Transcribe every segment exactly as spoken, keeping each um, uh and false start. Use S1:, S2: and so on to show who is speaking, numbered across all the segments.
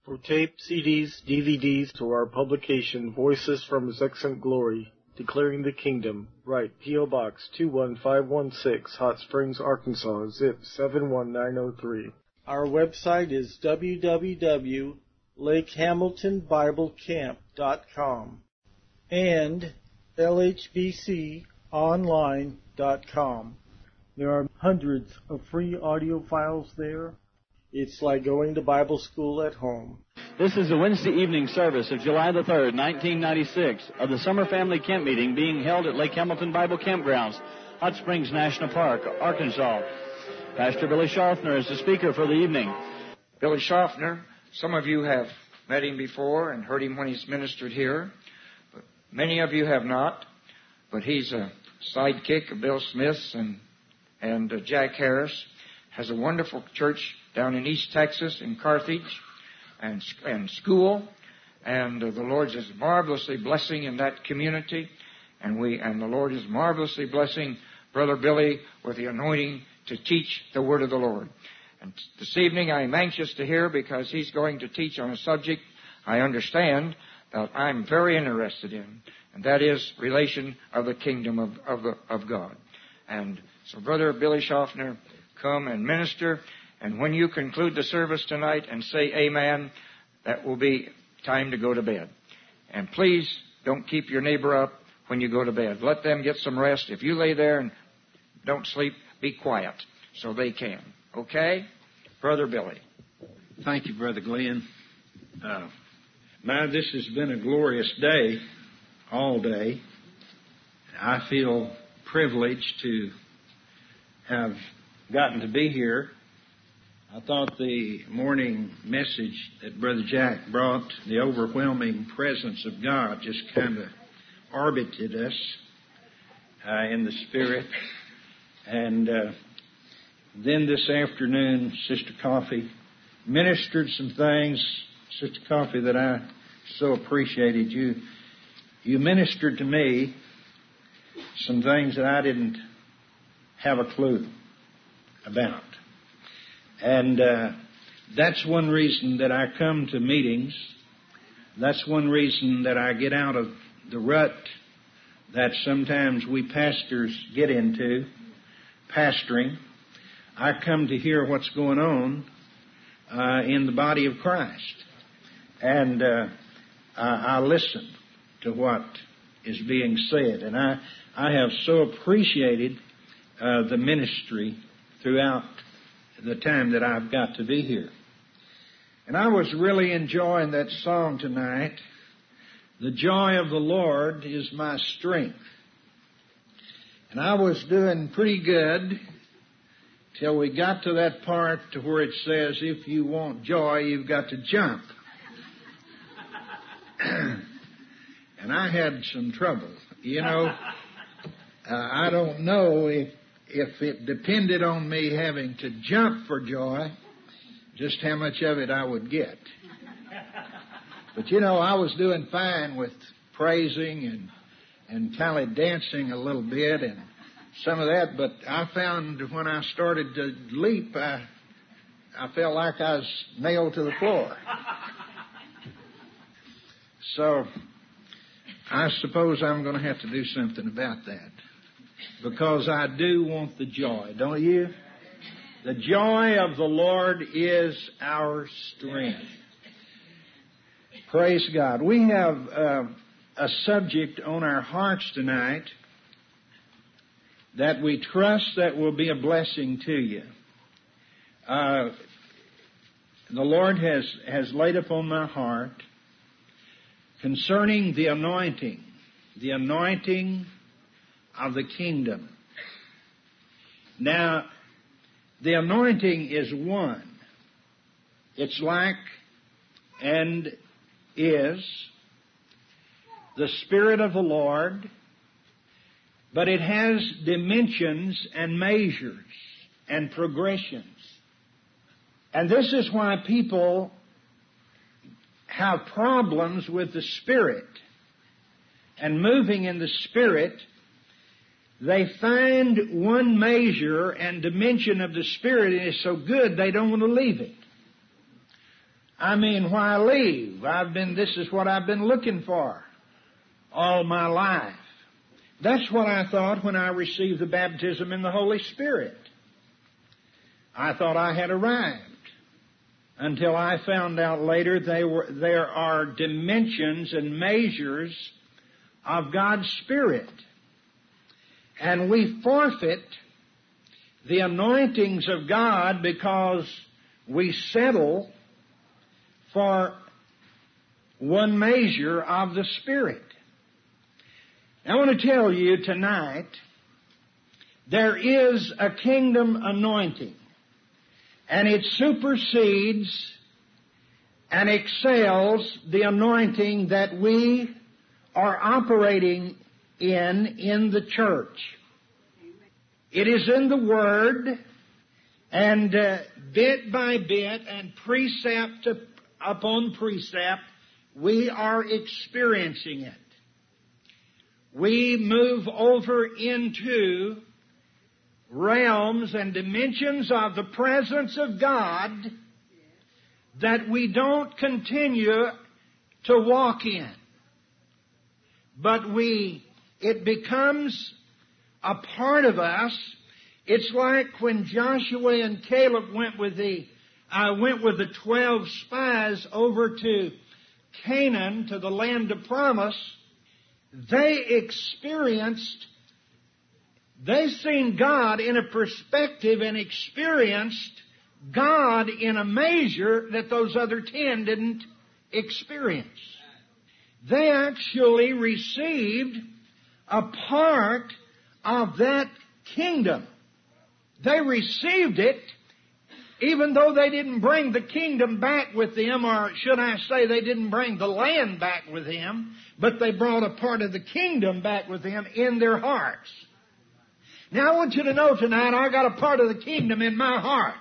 S1: For tape, C Ds, D V Ds, to our publication, Voices from His Excellent Glory, Declaring the Kingdom, write P O. Box two one five one six, Hot Springs, Arkansas, zip seven one nine zero three. Our website is w w w dot lake hamilton bible camp dot com and l h b c online dot com. There are hundreds of free audio files there. It's like going to Bible school at home.
S2: This is the Wednesday evening service of July the third, nineteen ninety-six, of the Summer Family Camp Meeting being held at Lake Hamilton Bible Campgrounds, Hot Springs National Park, Arkansas. Pastor Billy Schaffner is the speaker for the evening.
S3: Billy Schaffner, some of you have met him before and heard him when he's ministered here. But many of you have not. But he's a sidekick of Bill Smith's and, and uh, Jack Harris. Has a wonderful church down in East Texas, in Carthage, and, and school. And uh, the Lord is marvelously blessing in that community. And we and the Lord is marvelously blessing Brother Billy with the anointing to teach the Word of the Lord. And this evening I am anxious to hear, because he's going to teach on a subject I understand that I'm very interested in, and that is relation of the kingdom of, of, the, of God. And so Brother Billy Schaffner, come and minister, and when you conclude the service tonight and say amen, that will be time to go to bed. And please don't keep your neighbor up when you go to bed. Let them get some rest. If you lay there and don't sleep, be quiet so they can. Okay? Brother Billy.
S4: Thank you, Brother Glenn. Uh, my, this has been a glorious day, all day. I feel privileged to have gotten to be here. I thought the morning message that Brother Jack brought, the overwhelming presence of God, just kind of orbited us uh, in the Spirit. And uh, then this afternoon, Sister Coffee ministered some things, Sister Coffee, that I so appreciated. You, you ministered to me some things that I didn't have a clue about. And uh, that's one reason that I come to meetings. That's one reason that I get out of the rut that sometimes we pastors get into, pastoring. I come to hear what's going on uh, in the body of Christ. And uh, I, I listen to what is being said. And I, I have so appreciated uh, the ministry throughout the time that I've got to be here. And I was really enjoying that song tonight. The joy of the Lord is my strength. And I was doing pretty good till we got to that part to where it says, if you want joy, you've got to jump. And I had some trouble. You know, uh, I don't know if If it depended on me having to jump for joy, just how much of it I would get. But, you know, I was doing fine with praising and and kind of dancing a little bit and some of that, but I found when I started to leap, I, I felt like I was nailed to the floor. So I suppose I'm going to have to do something about that. Because I do want the joy, don't you? The joy of the Lord is our strength. Praise God. We have uh, a subject on our hearts tonight that we trust that will be a blessing to you. Uh, the Lord has, has laid upon my heart concerning the anointing, the anointing of the kingdom. Now, the anointing is one. It's like and is the Spirit of the Lord, but it has dimensions and measures and progressions. And this is why people have problems with the Spirit and moving in the Spirit. They find one measure and dimension of the Spirit, and it's so good they don't want to leave it. I mean, why leave? I've been, this is what I've been looking for all my life. That's what I thought when I received the baptism in the Holy Spirit. I thought I had arrived until I found out later they were, there are dimensions and measures of God's Spirit. And we forfeit the anointings of God because we settle for one measure of the Spirit. I want to tell you tonight, there is a kingdom anointing, and it supersedes and excels the anointing that we are operating in in the church. It is in the Word, and uh, bit by bit and precept upon precept, we are experiencing it. We move over into realms and dimensions of the presence of God that we don't continue to walk in. But we, it becomes a part of us. It's like when Joshua and Caleb went with the, uh, went with the twelve spies over to Canaan, to the land of promise. They experienced, they seen God in a perspective and experienced God in a measure that those other ten didn't experience. They actually received a part of that kingdom. They received it even though they didn't bring the kingdom back with them, or should I say they didn't bring the land back with them, but they brought a part of the kingdom back with them in their hearts. Now I want you to know tonight, I got a part of the kingdom in my heart.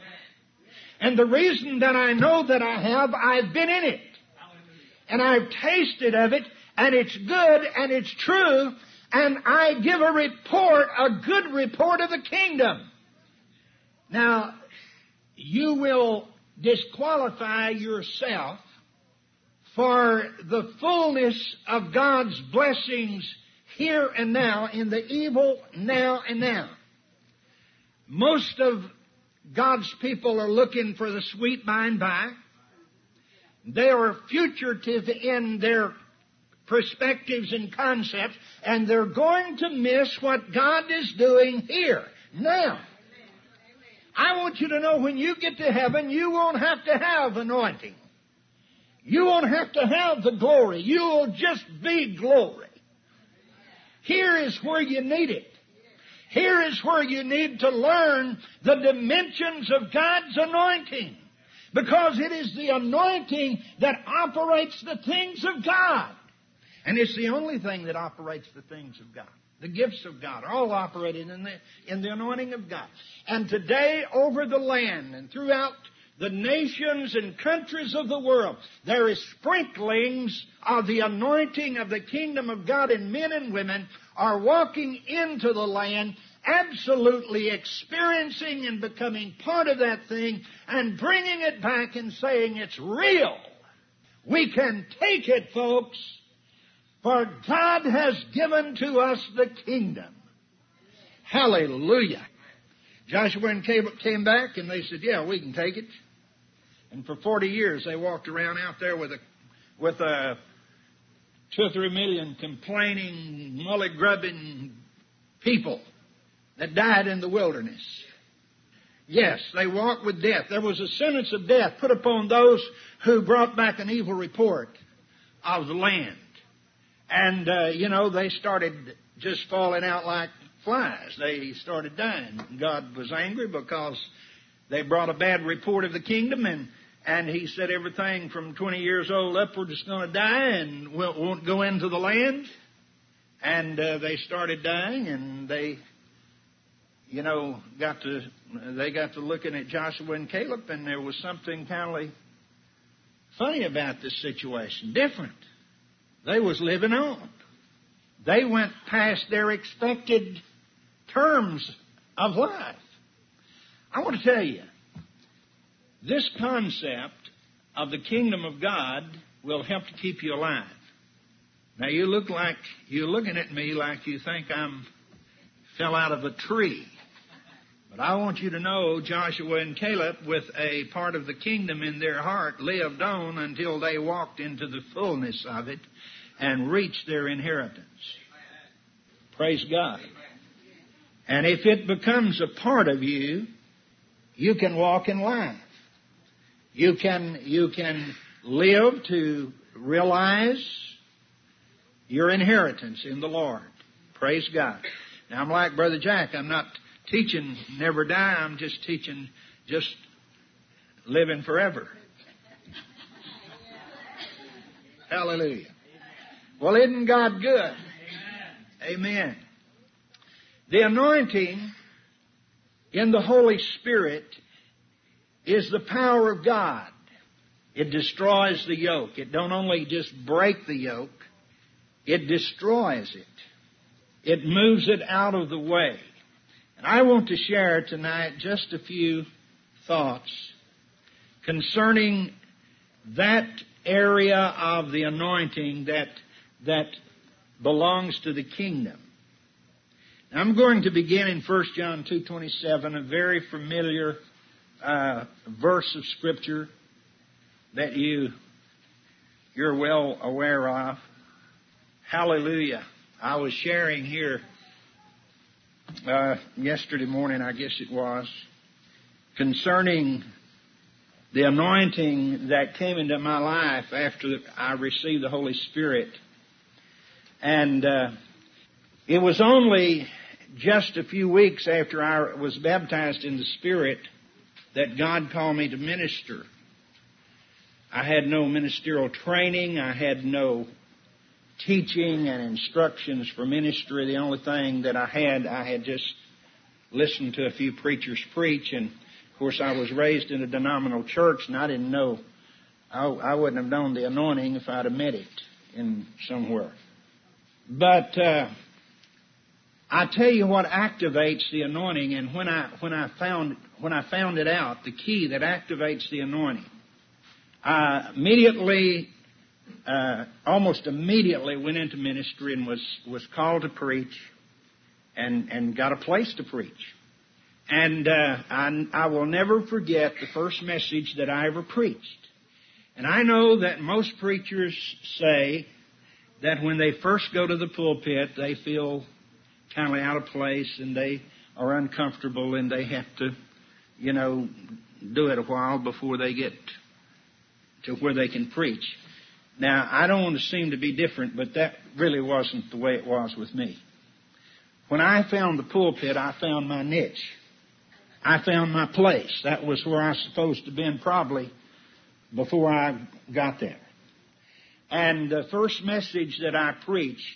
S4: And the reason that I know that I have, I've been in it. And I've tasted of it, and it's good, and it's true, and I give a report, a good report of the kingdom. Now, you will disqualify yourself for the fullness of God's blessings here and now, in the evil now and now. Most of God's people are looking for the sweet by and by. They are fugitive in their perspectives and concepts, and they're going to miss what God is doing here now. I want you to know, when you get to heaven, you won't have to have anointing. You won't have to have the glory. You will just be glory. Here is where you need it. Here is where you need to learn the dimensions of God's anointing. Because it is the anointing that operates the things of God. And it's the only thing that operates the things of God. The gifts of God are all operated in the, in the anointing of God. And today, over the land and throughout the nations and countries of the world, there is sprinklings of the anointing of the kingdom of God, and men and women are walking into the land, absolutely experiencing and becoming part of that thing, and bringing it back and saying it's real. We can take it, folks. For God has given to us the kingdom. Hallelujah. Joshua and Caleb came back and they said, yeah, we can take it. And for forty years they walked around out there with a, with a two or three million complaining, mully-grubbing people that died in the wilderness. Yes, they walked with death. There was a sentence of death put upon those who brought back an evil report of the land. And, uh, you know, they started just falling out like flies. They started dying. God was angry because they brought a bad report of the kingdom, and, and He said everything from twenty years old upward is going to die and won't go into the land. And uh, they started dying, and they, you know, got to, they got to looking at Joshua and Caleb, and there was something kind of funny about this situation, different. They was living on. They went past their expected terms of life. I want to tell you, this concept of the kingdom of God will help to keep you alive. Now you look like, you're looking at me like you think I'm fell out of a tree. But I want you to know Joshua and Caleb, with a part of the kingdom in their heart, lived on until they walked into the fullness of it and reached their inheritance. Praise God. And if it becomes a part of you, you can walk in life. You can, you can live to realize your inheritance in the Lord. Praise God. Now, I'm like Brother Jack. I'm not teaching never die. I'm just teaching just living forever. Hallelujah. Well, isn't God good? Amen. The anointing in the Holy Spirit is the power of God. It destroys the yoke. It don't only just break the yoke, it destroys it. It moves it out of the way. And I want to share tonight just a few thoughts concerning that area of the anointing that, that belongs to the kingdom. Now, I'm going to begin in First John two twenty-seven, a very familiar uh, verse of Scripture that you, you're well aware of. Hallelujah. I was sharing here uh, yesterday morning, I guess it was, concerning the anointing that came into my life after I received the Holy Spirit. And uh, it was only just a few weeks after I was baptized in the Spirit that God called me to minister. I had no ministerial training. I had no teaching and instructions for ministry. The only thing that I had, I had just listened to a few preachers preach. And, of course, I was raised in a denominational church, and I didn't know, I, I wouldn't have known the anointing if I'd have met it in somewhere. But uh, I tell you what activates the anointing, and when I when I found when I found it out, the key that activates the anointing, I immediately, uh, almost immediately, went into ministry and was was called to preach, and and got a place to preach, and uh, I, I will never forget the first message that I ever preached, and I know that most preachers say that when they first go to the pulpit, they feel kind of out of place and they are uncomfortable and they have to, you know, do it a while before they get to where they can preach. Now, I don't want to seem to be different, but that really wasn't the way it was with me. When I found the pulpit, I found my niche. I found my place. That was where I was supposed to have been probably before I got there. And the first message that I preached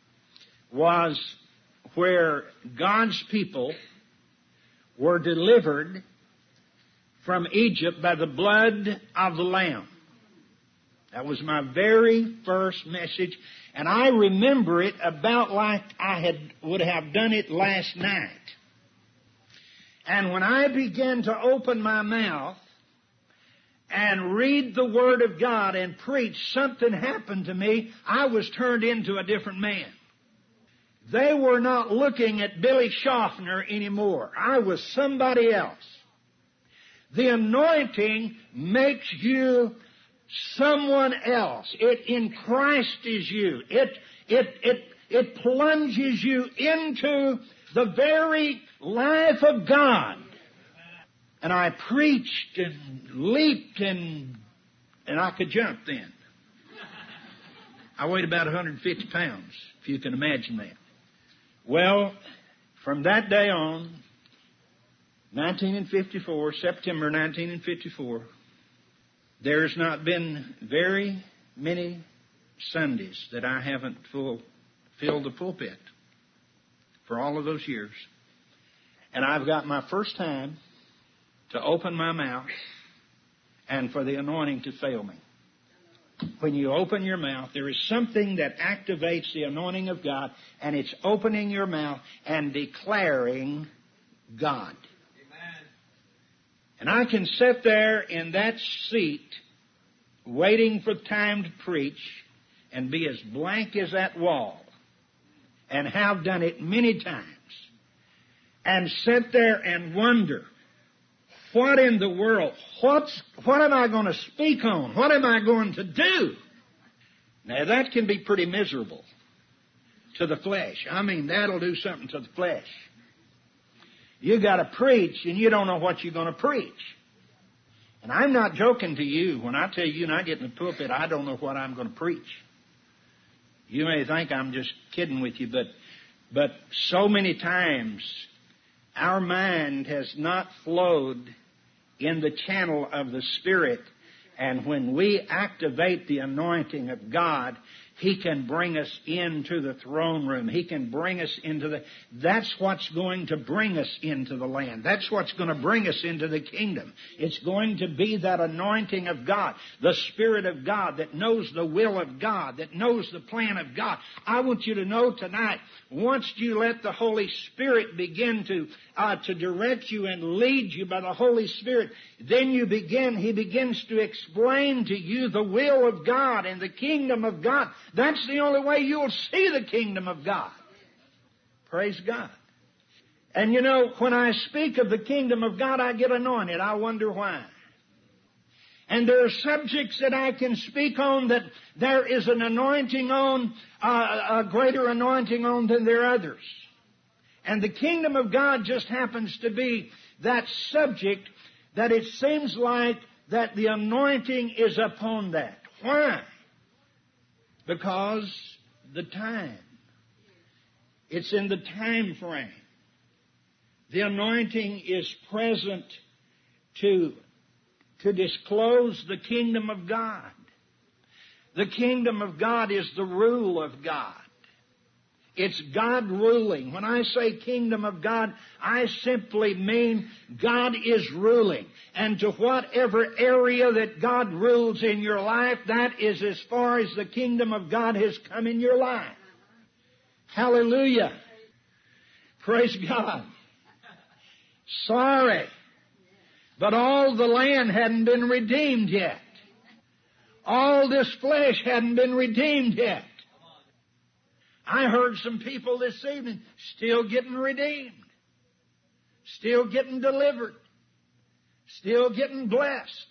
S4: was where God's people were delivered from Egypt by the blood of the Lamb. That was my very first message, and I remember it about like I had would have done it last night. And when I began to open my mouth and read the Word of God and preach, something happened to me. I was turned into a different man. They were not looking at Billy Schaffner anymore. I was somebody else. The anointing makes you someone else. It in Christ is you. It, it, it, it plunges you into the very life of God. And I preached and leaped and, and I could jump then. I weighed about one hundred fifty pounds, if you can imagine that. Well, from that day on, nineteen fifty-four, September nineteen fifty-four, there's not been very many Sundays that I haven't full, filled the pulpit for all of those years. And I've got my first time to open my mouth and for the anointing to fail me. When you open your mouth, there is something that activates the anointing of God, and it's opening your mouth and declaring God. Amen. And I can sit there in that seat waiting for time to preach and be as blank as that wall, and have done it many times, and sit there and wonder, what in the world, what's, what am I going to speak on? What am I going to do? Now that can be pretty miserable to the flesh. I mean, that'll do something to the flesh. You got to preach and you don't know what you're going to preach. And I'm not joking to you when I tell you, and I get in the pulpit, I don't know what I'm going to preach. You may think I'm just kidding with you, but, but so many times our mind has not flowed in the channel of the Spirit. And when we activate the anointing of God, He can bring us into the throne room. He can bring us into the... That's what's going to bring us into the land. That's what's going to bring us into the kingdom. It's going to be that anointing of God, the Spirit of God that knows the will of God, that knows the plan of God. I want you to know tonight, once you let the Holy Spirit begin to uh, to direct you and lead you by the Holy Spirit, then you begin, He begins to explain to you the will of God and the kingdom of God. That's the only way you'll see the kingdom of God. Praise God. And you know, when I speak of the kingdom of God, I get anointed. I wonder why. And there are subjects that I can speak on that there is an anointing on, uh, a greater anointing on than there are others. And the kingdom of God just happens to be that subject that it seems like that the anointing is upon that. Why? Because the time. It's in the time frame. The anointing is present to, to disclose the kingdom of God. The kingdom of God is the rule of God. It's God ruling. When I say kingdom of God, I simply mean God is ruling. And to whatever area that God rules in your life, that is as far as the kingdom of God has come in your life. Hallelujah. Praise God. Sorry, but all the land hadn't been redeemed yet. All this flesh hadn't been redeemed yet. I heard some people this evening still getting redeemed, still getting delivered, still getting blessed.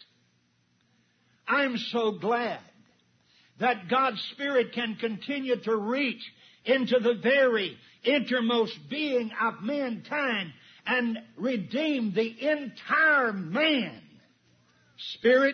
S4: I'm so glad that God's Spirit can continue to reach into the very innermost being of mankind and redeem the entire man, spirit,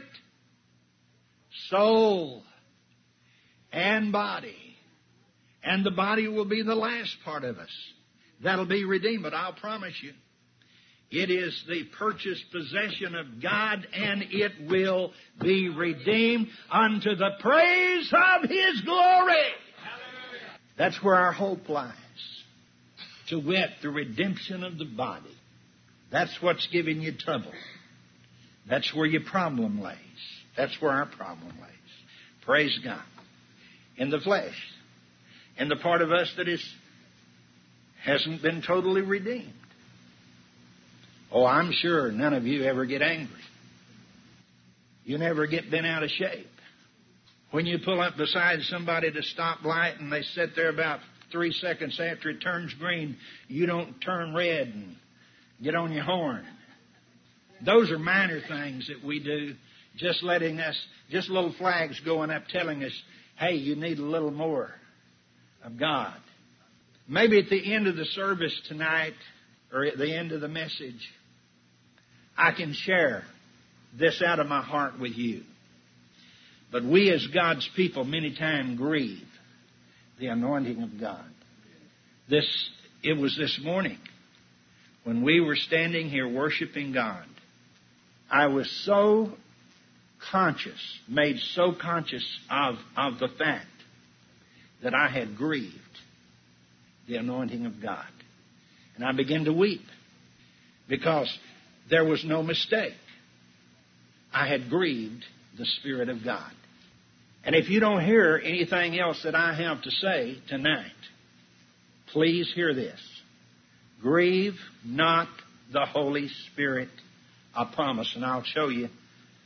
S4: soul, and body. And the body will be the last part of us that'll be redeemed. But I'll promise you, it is the purchased possession of God, and it will be redeemed unto the praise of His glory. That's where our hope lies. To wit, the redemption of the body. That's what's giving you trouble. That's where your problem lays. That's where our problem lays. Praise God. In the flesh. In the part of us that is, hasn't been totally redeemed. Oh, I'm sure none of you ever get angry. You never get bent out of shape. When you pull up beside somebody at a stoplight and they sit there about three seconds after it turns green, you don't turn red and get on your horn. Those are minor things that we do, just letting us, just little flags going up telling us, hey, you need a little more of God. Maybe at the end of the service tonight, or at the end of the message, I can share this out of my heart with you. But we as God's people many times grieve the anointing of God. This, it was this morning when we were standing here worshiping God. I was so conscious, made so conscious of, of the fact that I had grieved the anointing of God. And I began to weep because there was no mistake. I had grieved the Spirit of God. And if you don't hear anything else that I have to say tonight, please hear this. Grieve not the Holy Spirit, I promise. And I'll show you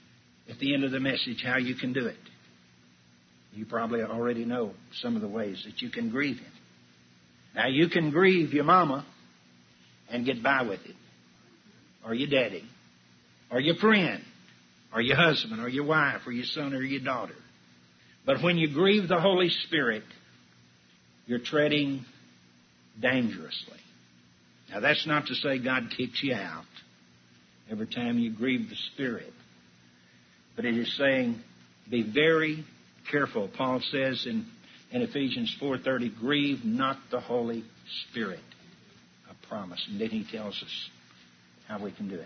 S4: at the end of the message how you can do it. You probably already know some of the ways that you can grieve Him. Now, you can grieve your mama and get by with it, or your daddy, or your friend, or your husband, or your wife, or your son, or your daughter. But when you grieve the Holy Spirit, you're treading dangerously. Now, that's not to say God kicks you out every time you grieve the Spirit. But it is saying, be very careful. Paul says in, in Ephesians four thirty, grieve not the Holy Spirit. A promise. And then he tells us how we can do it.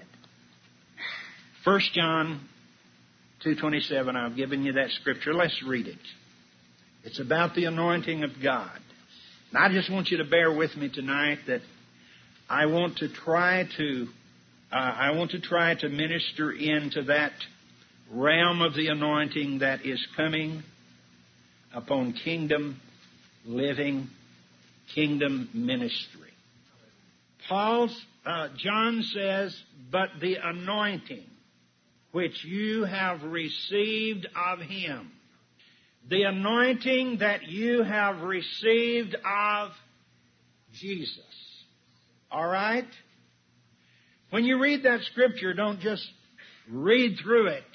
S4: First John two twenty-seven, I've given you that scripture. Let's read it. It's about the anointing of God. And I just want you to bear with me tonight that I want to try to uh, I want to try to minister into that realm of the anointing that is coming upon kingdom living, kingdom ministry. Paul's uh, John says, but the anointing which you have received of Him, the anointing that you have received of Jesus. All right? When you read that scripture, don't just read through it.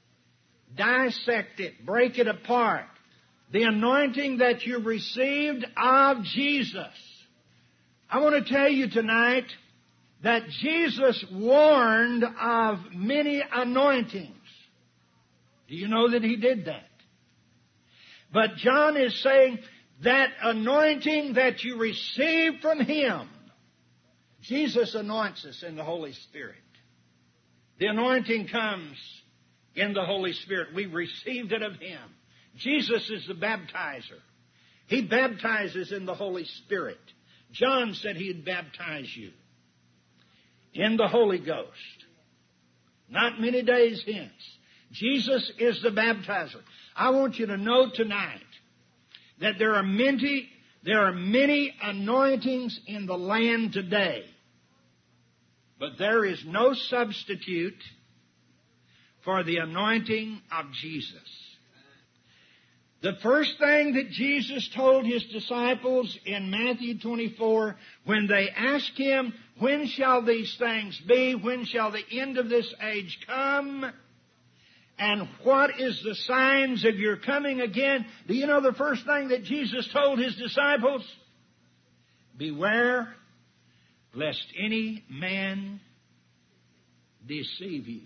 S4: Dissect it. Break it apart. The anointing that you received of Jesus. I want to tell you tonight that Jesus warned of many anointings. Do you know that He did that? But John is saying that anointing that you received from Him, Jesus anoints us in the Holy Spirit. The anointing comes in the Holy Spirit. We received it of Him. Jesus is the baptizer. He baptizes in the Holy Spirit. John said He'd baptize you in the Holy Ghost. Not many days hence. Jesus is the baptizer. I want you to know tonight that there are many, there are many anointings in the land today. But there is no substitute for the anointing of Jesus. The first thing that Jesus told His disciples in Matthew twenty-four, when they asked Him, when shall these things be? When shall the end of this age come? And what is the signs of your coming again? Do you know the first thing that Jesus told His disciples? Beware lest any man deceive you.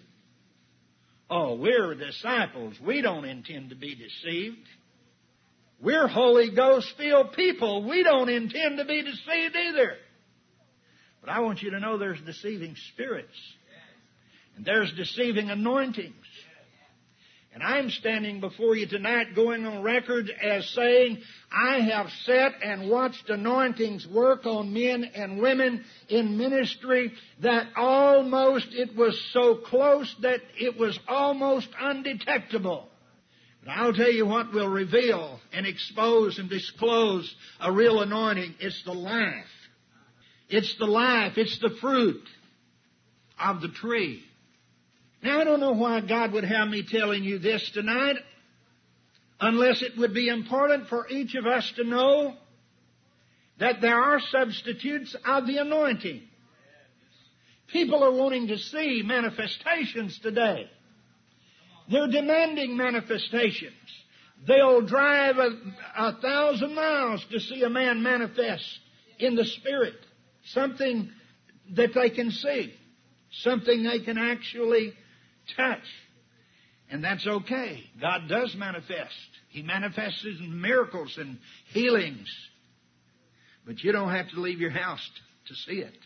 S4: Oh, we're disciples. We don't intend to be deceived. We're Holy Ghost-filled people. We don't intend to be deceived either. But I want you to know there's deceiving spirits. And there's deceiving anointings. And I'm standing before you tonight going on record as saying, I have sat and watched anointings work on men and women in ministry that almost, it was so close that it was almost undetectable. But I'll tell you what will reveal and expose and disclose a real anointing. It's the life. It's the life. It's the fruit of the tree. Now, I don't know why God would have me telling you this tonight, unless it would be important for each of us to know that there are substitutes of the anointing. People are wanting to see manifestations today. They're demanding manifestations. They'll drive a, a thousand miles to see a man manifest in the Spirit. Something that they can see. Something they can actually touch. And that's okay. God does manifest. He manifests in miracles and healings. But you don't have to leave your house to see it.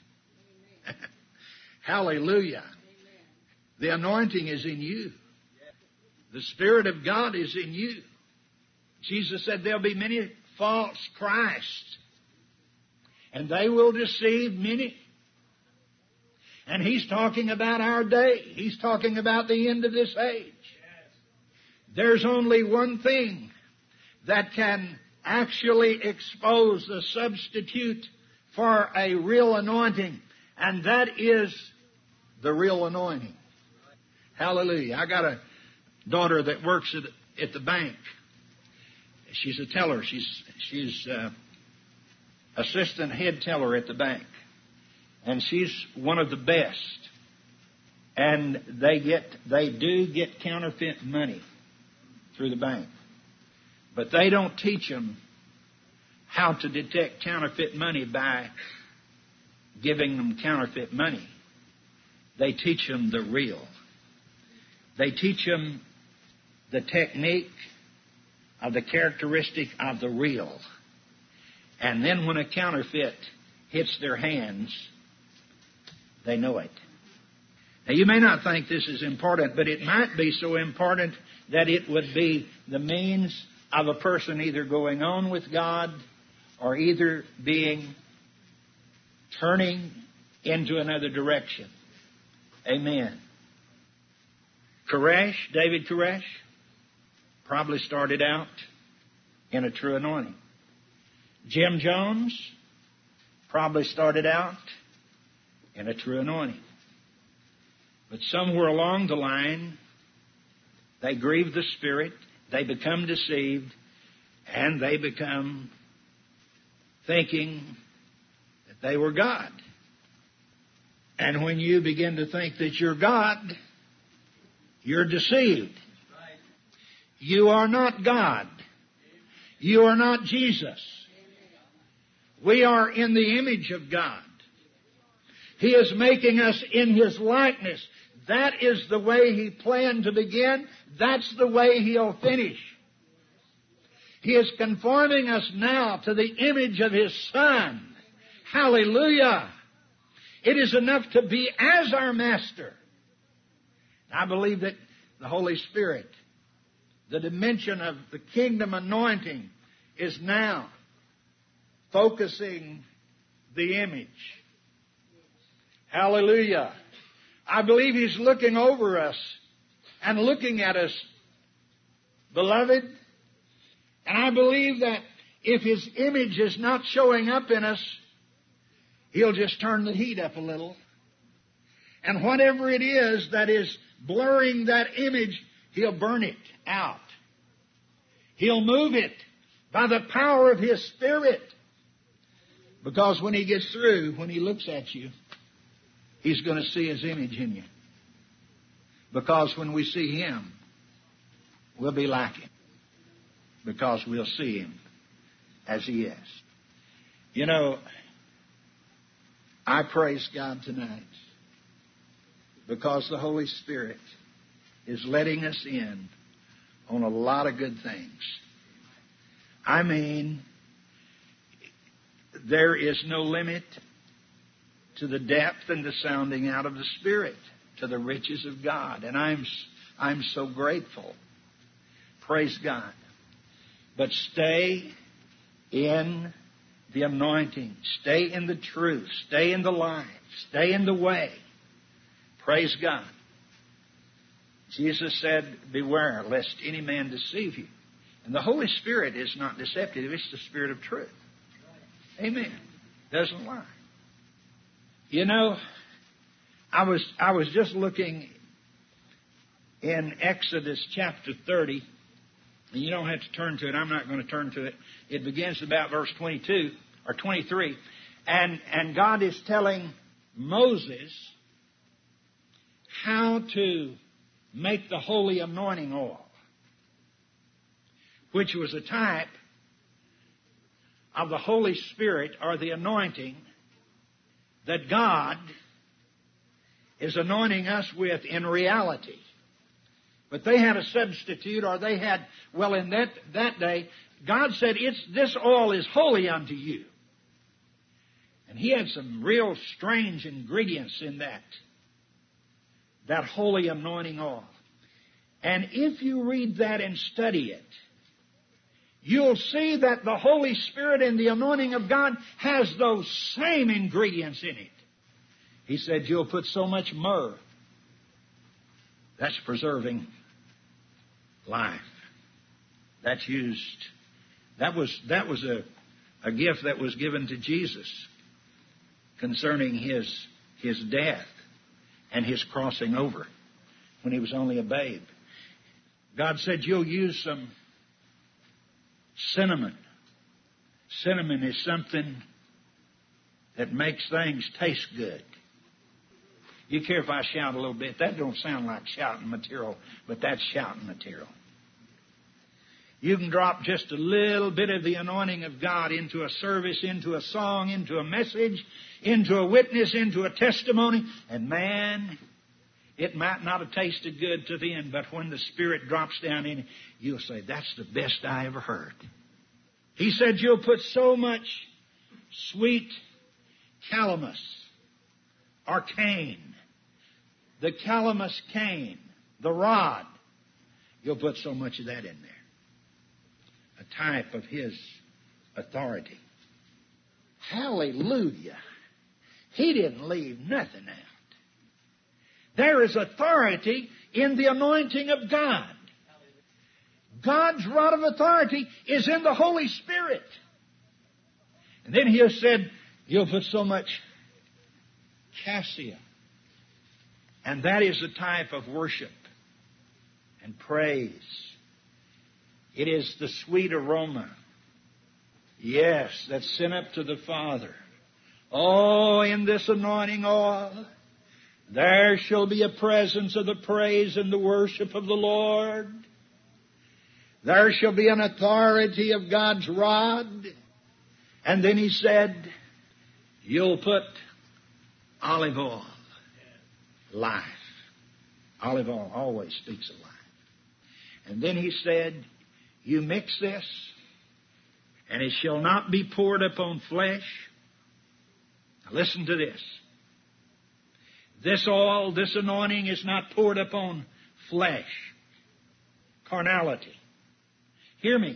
S4: Hallelujah. The anointing is in you. The Spirit of God is in you. Jesus said there'll be many false Christs. And they will deceive many. And He's talking about our day. He's talking about the end of this age. There's only one thing that can actually expose the substitute for a real anointing, and that is the real anointing. Hallelujah. I got a daughter that works at, at the bank. She's a teller. She's she's uh, assistant head teller at the bank, and she's one of the best. And they get they do get counterfeit money through the bank, but they don't teach them how to detect counterfeit money by giving them counterfeit money. They teach them the real. They teach them the technique of the characteristic of the real. And then when a counterfeit hits their hands, they know it. Now, you may not think this is important, but it might be so important that it would be the means of a person either going on with God or either being turning into another direction. Amen. Koresh, David Koresh, probably started out in a true anointing. Jim Jones probably started out in a true anointing. But somewhere along the line, they grieve the Spirit, they become deceived, and they become thinking that they were God. And when you begin to think that you're God, you're deceived. You are not God. You are not Jesus. We are in the image of God. He is making us in His likeness. That is the way He planned to begin. That's the way He'll finish. He is conforming us now to the image of His Son. Hallelujah. It is enough to be as our Master. I believe that the Holy Spirit, the dimension of the kingdom anointing, is now focusing the image. Hallelujah. I believe He's looking over us and looking at us, beloved. And I believe that if His image is not showing up in us, He'll just turn the heat up a little. And whatever it is that is blurring that image, He'll burn it out. He'll move it by the power of His Spirit. Because when He gets through, when He looks at you, He's going to see His image in you. Because when we see Him, we'll be like Him. Because we'll see Him as He is. You know, I praise God tonight because the Holy Spirit is letting us in on a lot of good things. I mean, there is no limit to the depth and the sounding out of the Spirit, to the riches of God. And I'm, I'm so grateful. Praise God. But stay in the anointing. Stay in the truth. Stay in the life. Stay in the way. Praise God. Jesus said, beware lest any man deceive you. And the Holy Spirit is not deceptive. It's the Spirit of truth. Amen. Doesn't lie. You know, I was I was just looking in Exodus chapter thirty. And you don't have to turn to it. I'm not going to turn to it. It begins about verse twenty-two or twenty-three. And, and God is telling Moses how to make the holy anointing oil, which was a type of the Holy Spirit or the anointing that God is anointing us with in reality. But they had a substitute, or they had, well, in that, that day, God said, "It's this oil is holy unto you." And He had some real strange ingredients in that, that holy anointing oil. And if you read that and study it, you'll see that the Holy Spirit and the anointing of God has those same ingredients in it. He said, you'll put so much myrrh. That's preserving life. That's used. That was that was a, a gift that was given to Jesus concerning his his death and his crossing over when he was only a babe. God said you'll use some cinnamon. Cinnamon is something that makes things taste good. You care if I shout a little bit? That don't sound like shouting material, but that's shouting material. You can drop just a little bit of the anointing of God into a service, into a song, into a message, into a witness, into a testimony, and man, it might not have tasted good to the end, but when the Spirit drops down in it, you'll say, that's the best I ever heard. He said you'll put so much sweet calamus or cane, the calamus cane, the rod, you'll put so much of that in there. A type of His authority. Hallelujah. He didn't leave nothing out. There is authority in the anointing of God. God's rod of authority is in the Holy Spirit. And then He has said, you'll put so much cassia. And that is a type of worship and praise. It is the sweet aroma. Yes, that's sent up to the Father. Oh, in this anointing oil, there shall be a presence of the praise and the worship of the Lord. There shall be an authority of God's rod. And then He said, you'll put olive oil. Life. Olive oil always speaks of life. And then He said, you mix this, and it shall not be poured upon flesh. Now listen to this. This oil, this anointing is not poured upon flesh. Carnality. Hear me.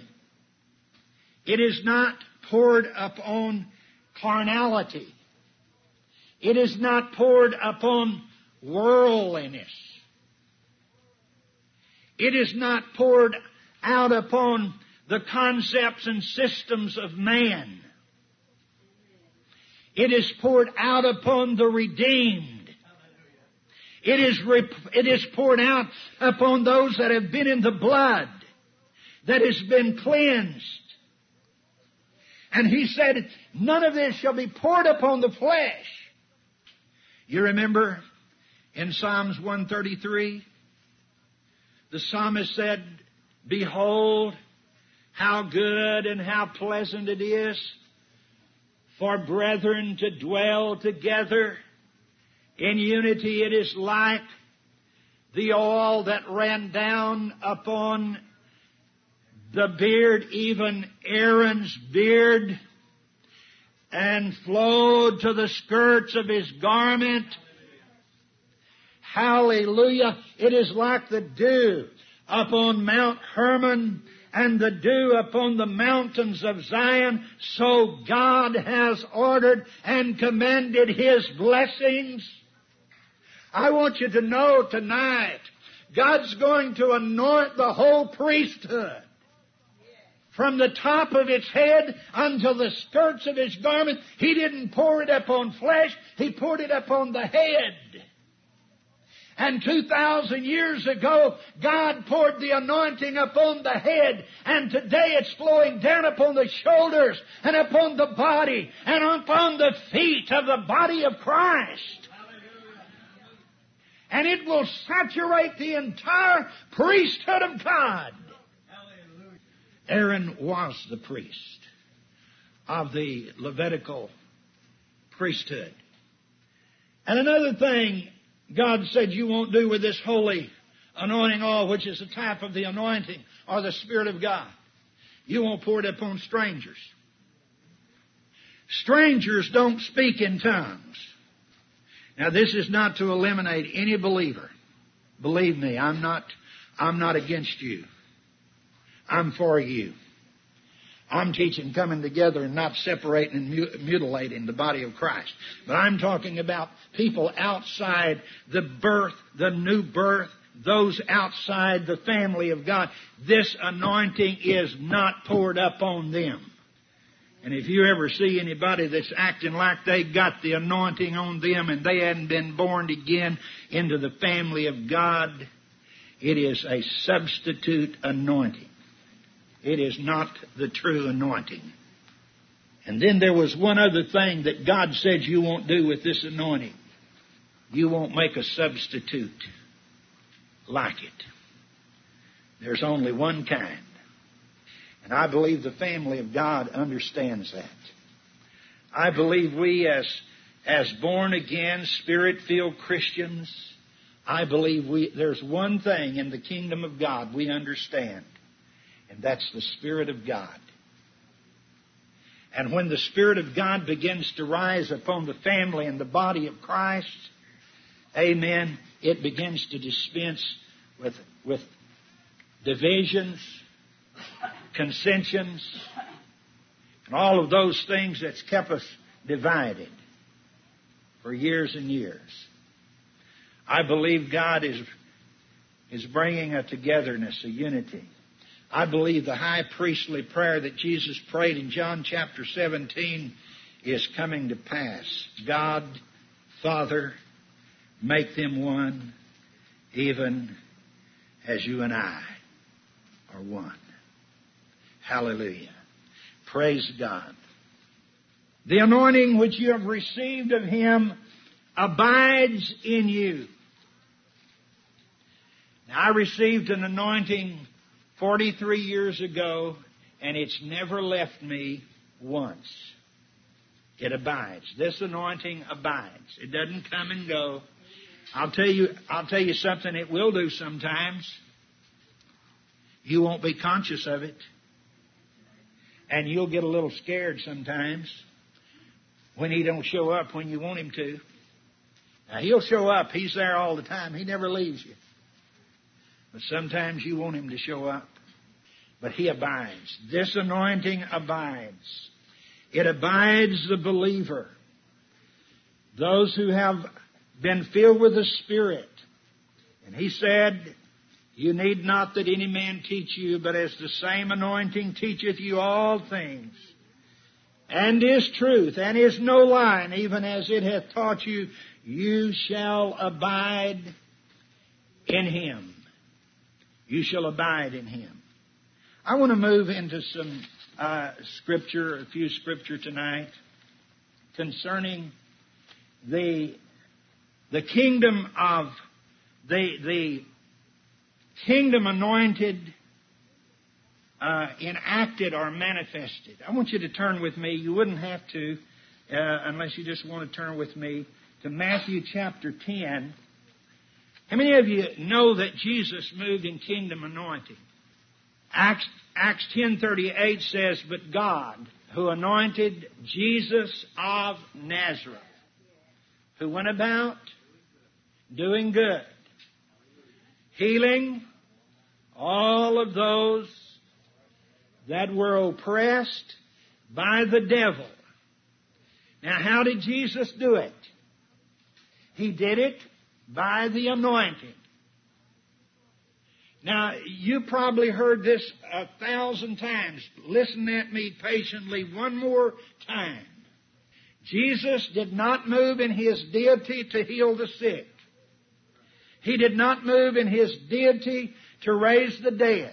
S4: It is not poured upon carnality. It is not poured upon worldliness. It is not poured out upon the concepts and systems of man. It is poured out upon the redeemed. It is, rep- it is poured out upon those that have been in the blood, that has been cleansed. And He said, none of this shall be poured upon the flesh. You remember in Psalms one thirty-three, the psalmist said, behold, how good and how pleasant it is for brethren to dwell together in unity. It is like the oil that ran down upon the beard, even Aaron's beard, and flowed to the skirts of his garment. Hallelujah. It is like the dew upon Mount Hermon and the dew upon the mountains of Zion. So God has ordered and commanded His blessings. I want you to know tonight, God's going to anoint the whole priesthood. From the top of its head until the skirts of His garment. He didn't pour it upon flesh. He poured it upon the head. And two thousand years ago, God poured the anointing upon the head. And today it's flowing down upon the shoulders and upon the body and upon the feet of the body of Christ. And it will saturate the entire priesthood of God. Aaron was the priest of the Levitical priesthood. And another thing God said you won't do with this holy anointing oil, which is a type of the anointing or the Spirit of God. You won't pour it upon strangers. Strangers don't speak in tongues. Now this is not to eliminate any believer. Believe me, I'm not, I'm not against you. I'm for you. I'm teaching coming together and not separating and mutilating the body of Christ. But I'm talking about people outside the birth, the new birth, those outside the family of God. This anointing is not poured up on them. And if you ever see anybody that's acting like they got the anointing on them and they hadn't been born again into the family of God, It is a substitute anointing. It is not the true anointing. And then there was one other thing that God said you won't do with this anointing. You won't make a substitute like it. There's only one kind. And I believe the family of God understands that. I believe we as, as born-again, Spirit-filled Christians, I believe we there's one thing in the kingdom of God we understand, and that's the Spirit of God. And when the Spirit of God begins to rise upon the family and the body of Christ, amen, it begins to dispense with, with divisions, consensions, and all of those things that's kept us divided for years and years. I believe God is, is bringing a togetherness, a unity. I believe the high priestly prayer that Jesus prayed in John chapter seventeen is coming to pass. God, Father, make them one, even as you and I are one. Hallelujah. Praise God. The anointing which you have received of Him abides in you. Now, I received an anointing forty-three years ago, and it's never left me once. It abides. This anointing abides. It doesn't come and go. I'll tell you, I'll tell you something it will do sometimes. You won't be conscious of it. And you'll get a little scared sometimes when He don't show up when you want Him to. Now, He'll show up. He's there all the time. He never leaves you. But sometimes you want Him to show up. But He abides. This anointing abides. It abides the believer. Those who have been filled with the Spirit. And He said, you need not that any man teach you, but as the same anointing teacheth you all things, and is truth, and is no lie, and even as it hath taught you, you shall abide in Him. You shall abide in Him. I want to move into some uh, scripture, a few scripture tonight, concerning the the kingdom of the the kingdom anointed, uh, enacted, or manifested. I want you to turn with me. You wouldn't have to, uh, unless you just want to turn with me to Matthew chapter ten. How many of you know that Jesus moved in kingdom anointing? Acts, Acts ten thirty-eight says, but God, who anointed Jesus of Nazareth, who went about doing good, healing all of those that were oppressed by the devil. Now, how did Jesus do it? He did it by the anointing. Now, you probably heard this a thousand times. Listen at me patiently one more time. Jesus did not move in His deity to heal the sick. He did not move in His deity to raise the dead.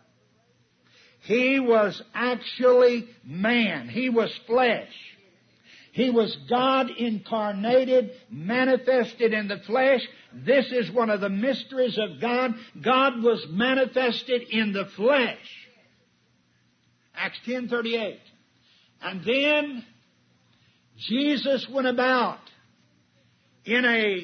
S4: He was actually man. He was flesh. He was God incarnated, manifested in the flesh. This is one of the mysteries of God. God was manifested in the flesh. Acts ten thirty-eight. And then Jesus went about in a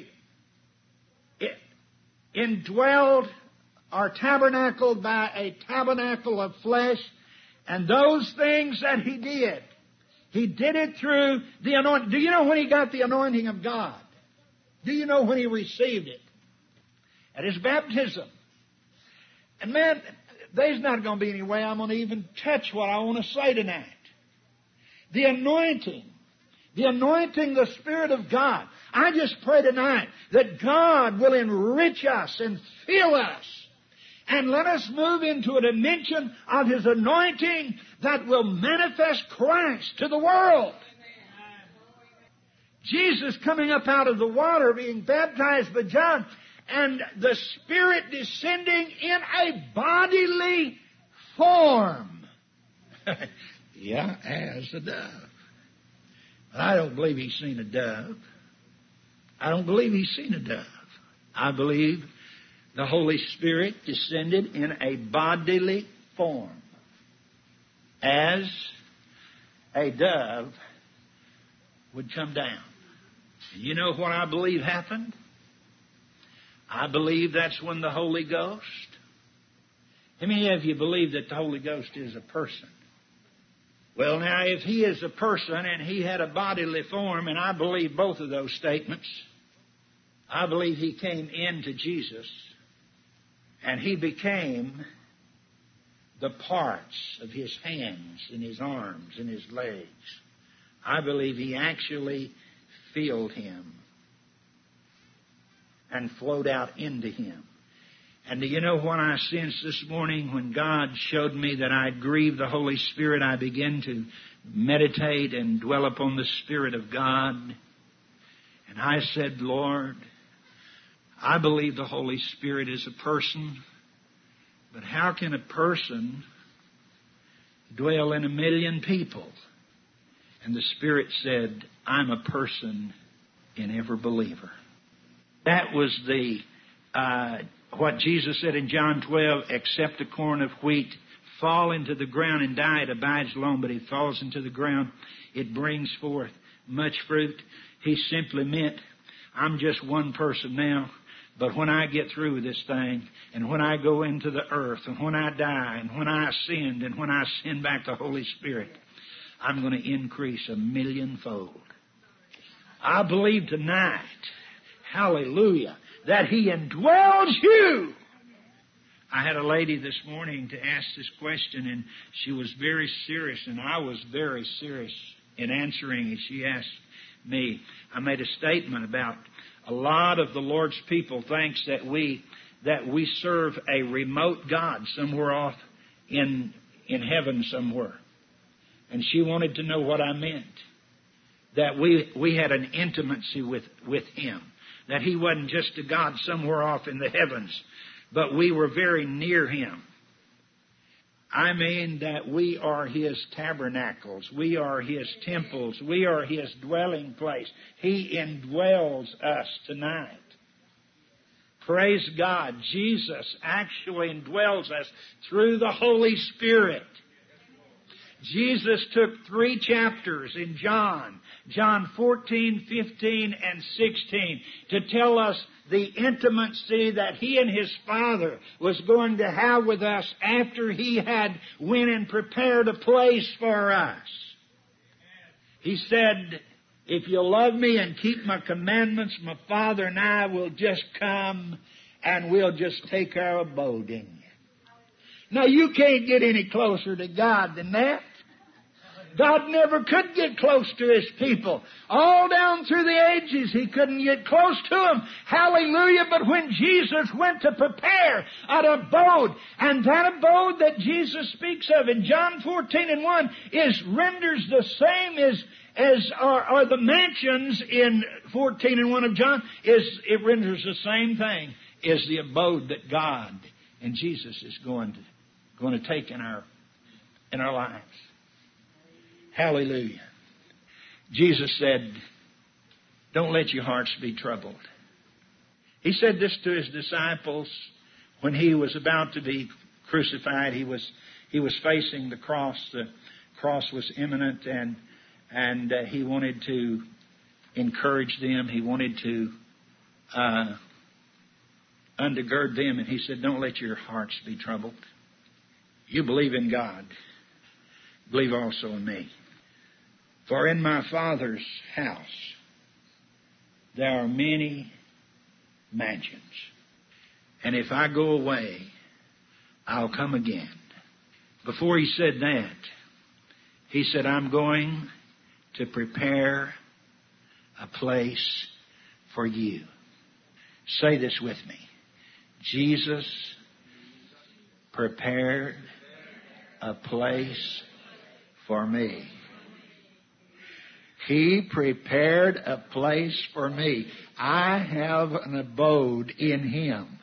S4: indwelled or tabernacled by a tabernacle of flesh, and those things that He did, He did it through the anointing. Do you know when He got the anointing of God? Do you know when He received it? At His baptism. And man, there's not going to be any way I'm going to even touch what I want to say tonight. The anointing. The anointing, the Spirit of God. I just pray tonight that God will enrich us and fill us and let us move into a dimension of His anointing that will manifest Christ to the world. Jesus coming up out of the water, being baptized by John, and the Spirit descending in a bodily form. Yeah, as a dove. But I don't believe he's seen a dove. I don't believe he's seen a dove. I believe the Holy Spirit descended in a bodily form as a dove would come down. And you know what I believe happened? I believe that's when the Holy Ghost. How many of you believe that the Holy Ghost is a person? Well, now, if he is a person and he had a bodily form, and I believe both of those statements, I believe he came into Jesus and he became the parts of his hands and his arms and his legs. I believe he actually filled him and flowed out into him. And do you know what I sensed this morning when God showed me that I'd grieved the Holy Spirit? I began to meditate and dwell upon the Spirit of God. And I said, Lord, I believe the Holy Spirit is a person, but how can a person dwell in a million people? And the Spirit said, I'm a person in every believer. That was the uh, what Jesus said in John twelve, except a corn of wheat fall into the ground and die, it abides alone, but it falls into the ground, it brings forth much fruit. He simply meant, I'm just one person now, but when I get through this thing, and when I go into the earth, and when I die, and when I ascend, and when I send back the Holy Spirit, I'm going to increase a millionfold. I believe tonight, hallelujah, that He indwells you. I had a lady this morning to ask this question, and she was very serious, and I was very serious in answering it. She asked me, I made a statement about a lot of the Lord's people thinks that we that we serve a remote God somewhere off in in heaven somewhere. And she wanted to know what I meant. That we we had an intimacy with, with Him. That He wasn't just a God somewhere off in the heavens, but we were very near Him. I mean that we are His tabernacles. We are His temples. We are His dwelling place. He indwells us tonight. Praise God. Jesus actually indwells us through the Holy Spirit. Jesus took three chapters in John, John fourteen, fifteen, and sixteen, to tell us the intimacy that He and His Father was going to have with us after He had went and prepared a place for us. He said, if you love me and keep my commandments, my Father and I will just come and we'll just take our abode in you. Now, you can't get any closer to God than that. God never could get close to His people. All down through the ages, He couldn't get close to them. Hallelujah. But when Jesus went to prepare an abode, and that abode that Jesus speaks of in John fourteen and one is renders the same as as are, are the mansions in fourteen and one of John, is it renders the same thing as the abode that God and Jesus is going to going to take in our in our lives. Hallelujah. Jesus said, don't let your hearts be troubled. He said this to His disciples when He was about to be crucified. He was he was facing the cross. The cross was imminent, and and uh, He wanted to encourage them. He wanted to uh, undergird them, and He said, don't let your hearts be troubled. You believe in God. Believe also in me. For in my Father's house there are many mansions. And if I go away, I'll come again. Before He said that, He said, I'm going to prepare a place for you. Say this with me. Jesus prepared a place for me. He prepared a place for me. I have an abode in Him.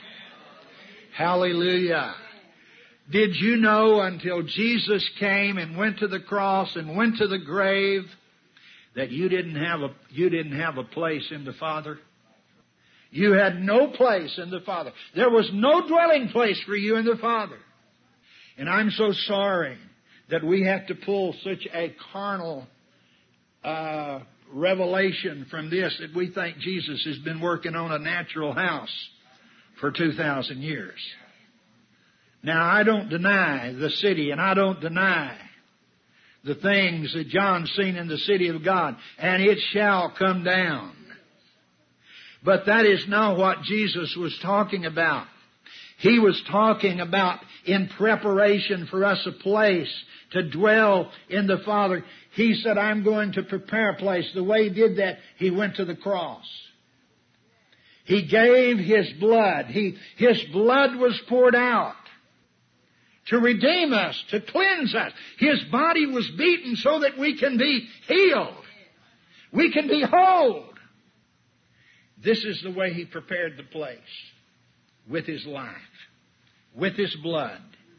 S4: Hallelujah. Did you know until Jesus came and went to the cross and went to the grave that you didn't have a, you didn't have a place in the Father? You had no place in the Father. There was no dwelling place for you in the Father. And I'm so sorry that we have to pull such a carnal uh, revelation from this that we think Jesus has been working on a natural house for two thousand years. Now, I don't deny the city, and I don't deny the things that John's seen in the city of God, and it shall come down. But that is not what Jesus was talking about. He was talking about in preparation for us a place to dwell in the Father. He said, I'm going to prepare a place. The way He did that, He went to the cross. He gave His blood. He, His blood was poured out to redeem us, to cleanse us. His body was beaten so that we can be healed. We can be whole. This is the way He prepared the place. With His life. With His blood.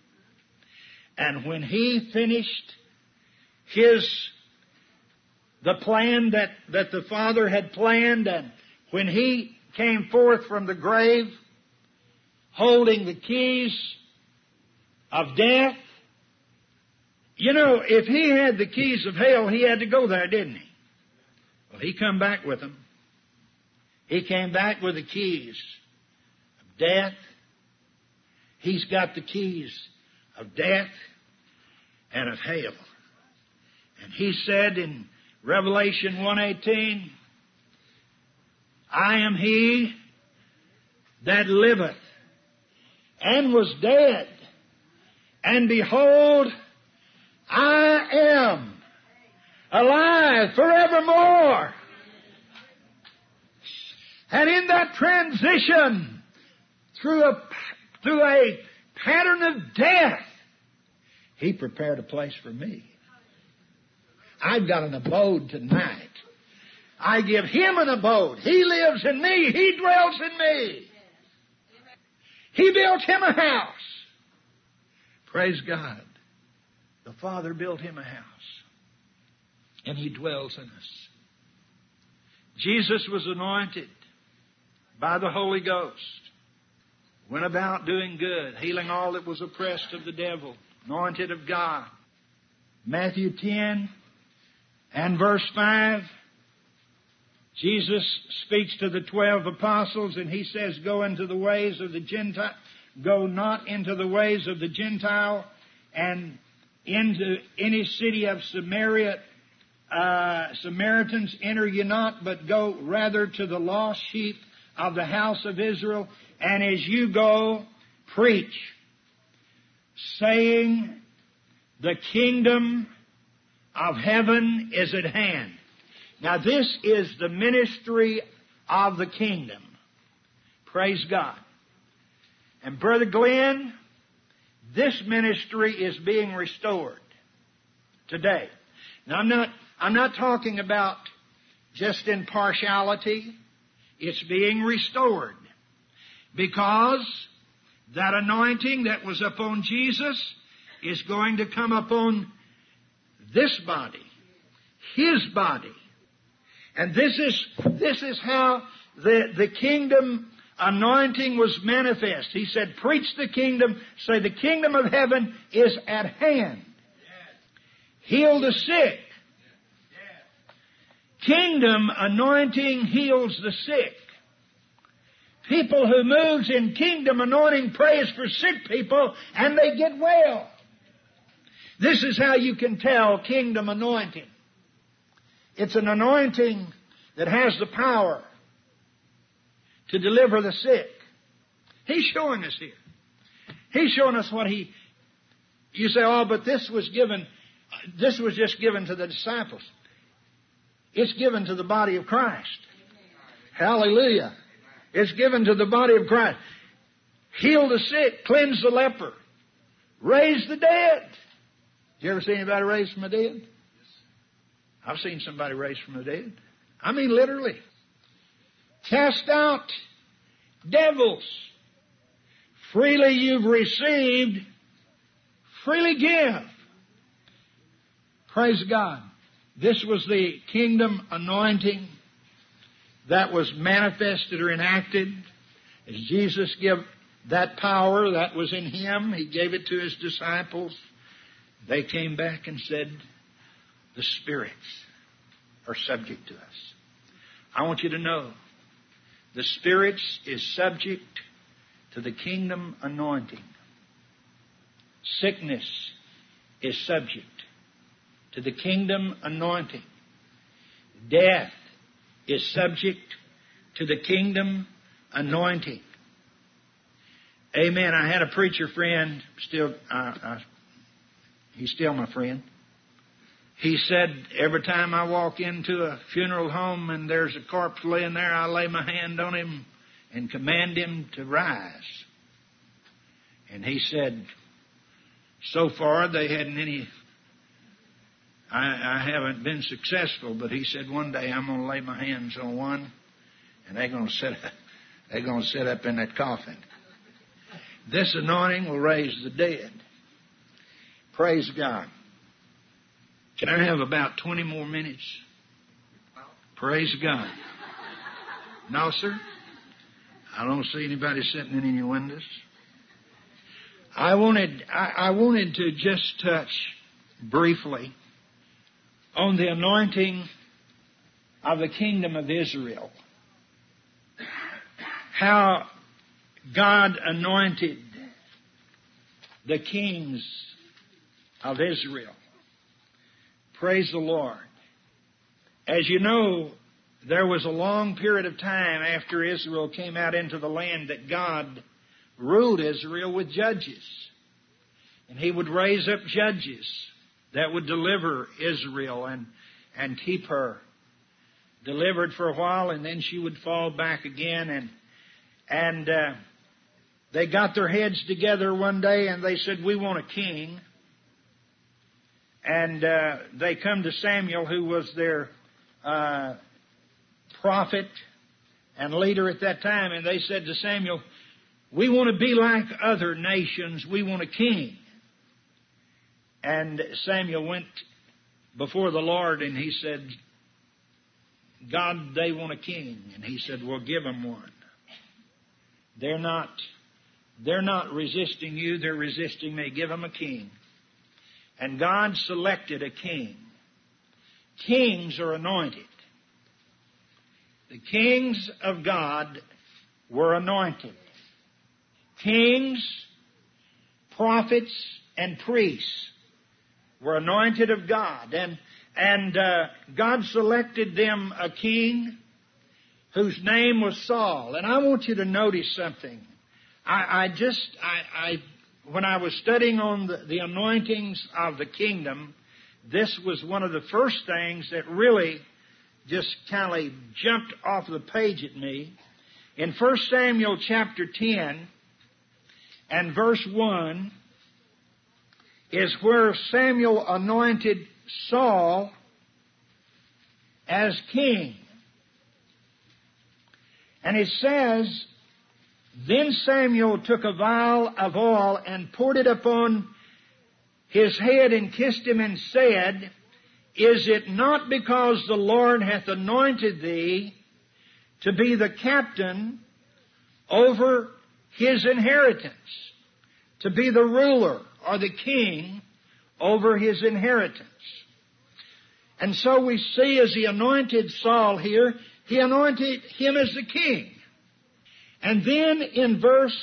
S4: And when He finished His, the plan that, that the Father had planned, and when He came forth from the grave, holding the keys of death. You know, if He had the keys of hell, He had to go there, didn't He? Well, He come back with them. He came back with the keys of death. He's got the keys of death and of hell. And He said in Revelation one eighteen, I am He that liveth and was dead, and behold, I am alive forevermore. And in that transition, through a, through a pattern of death, He prepared a place for me. I've got an abode tonight. I give Him an abode. He lives in me. He dwells in me. He built Him a house. Praise God. The Father built Him a house. And He dwells in us. Jesus was anointed by the Holy Ghost. Went about doing good, healing all that was oppressed of the devil. Anointed of God. Matthew ten and verse five. Jesus speaks to the twelve apostles and He says, go into the ways of the Gentile, go not into the ways of the Gentile, and into any city of Samaria, uh, Samaritans enter ye not, but go rather to the lost sheep of the house of Israel. And as you go, preach, saying, the kingdom of heaven is at hand. Now this is the ministry of the kingdom. Praise God. And Brother Glenn, this ministry is being restored today. Now I'm not, I'm not talking about just in partiality. It's being restored. Because that anointing that was upon Jesus is going to come upon this body. His body. And this is, this is how the, the kingdom anointing was manifest. He said, preach the kingdom, say the kingdom of heaven is at hand. Heal the sick. Kingdom anointing heals the sick. People who moves in kingdom anointing prays for sick people and they get well. This is how you can tell kingdom anointing. It's an anointing that has the power to deliver the sick. He's showing us here. He's showing us what He... You say, oh, but this was given... This was just given to the disciples. It's given to the body of Christ. Hallelujah. It's given to the body of Christ. Heal the sick, cleanse the leper, raise the dead. Did you ever see anybody raised from the dead? I've seen somebody raised from the dead. I mean literally. Cast out devils. Freely you've received, freely give. Praise God. This was the kingdom anointing that was manifested or enacted as Jesus gave that power that was in Him. He gave it to His disciples. They came back and said, the spirits are subject to us. I want you to know, the spirits is subject to the kingdom anointing. Sickness is subject to the kingdom anointing. Death is subject to the kingdom anointing. Amen. I had a preacher friend, still, uh, uh, he's still my friend. He said, every time I walk into a funeral home and there's a corpse laying there, I lay my hand on him and command him to rise. And he said, so far they hadn't any, I, I haven't been successful, but he said, one day I'm going to lay my hands on one and they're going to sit, they're going to sit up in that coffin. This anointing will raise the dead. Praise God. Can I have about twenty more minutes? Praise God. No, sir. I don't see anybody sitting in any windows. I wanted, I, I wanted to just touch briefly on the anointing of the kingdom of Israel. How God anointed the kings of Israel. Praise the Lord. As you know, there was a long period of time after Israel came out into the land that God ruled Israel with judges. And He would raise up judges that would deliver Israel and, and keep her delivered for a while, and then she would fall back again. And, and uh, they got their heads together one day and they said, we want a king. And uh, they come to Samuel, who was their uh, prophet and leader at that time, and they said to Samuel, we want to be like other nations. We want a king. And Samuel went before the Lord and he said, God, they want a king. And He said, well, give them one. They're not, they're not resisting you. They're resisting me. Give them a king. And God selected a king. Kings are anointed. The kings of God were anointed. Kings, prophets, and priests were anointed of God. And, and uh, God selected them a king whose name was Saul. And I want you to notice something. I, I just, I... I When I was studying on the, the anointings of the kingdom, this was one of the first things that really just kind of jumped off the page at me. In First Samuel chapter ten and verse one is where Samuel anointed Saul as king. And it says, then Samuel took a vial of oil and poured it upon his head and kissed him and said, is it not because the Lord hath anointed thee to be the captain over his inheritance, to be the ruler or the king over his inheritance? And so we see as He anointed Saul here, He anointed him as the king. And then in verse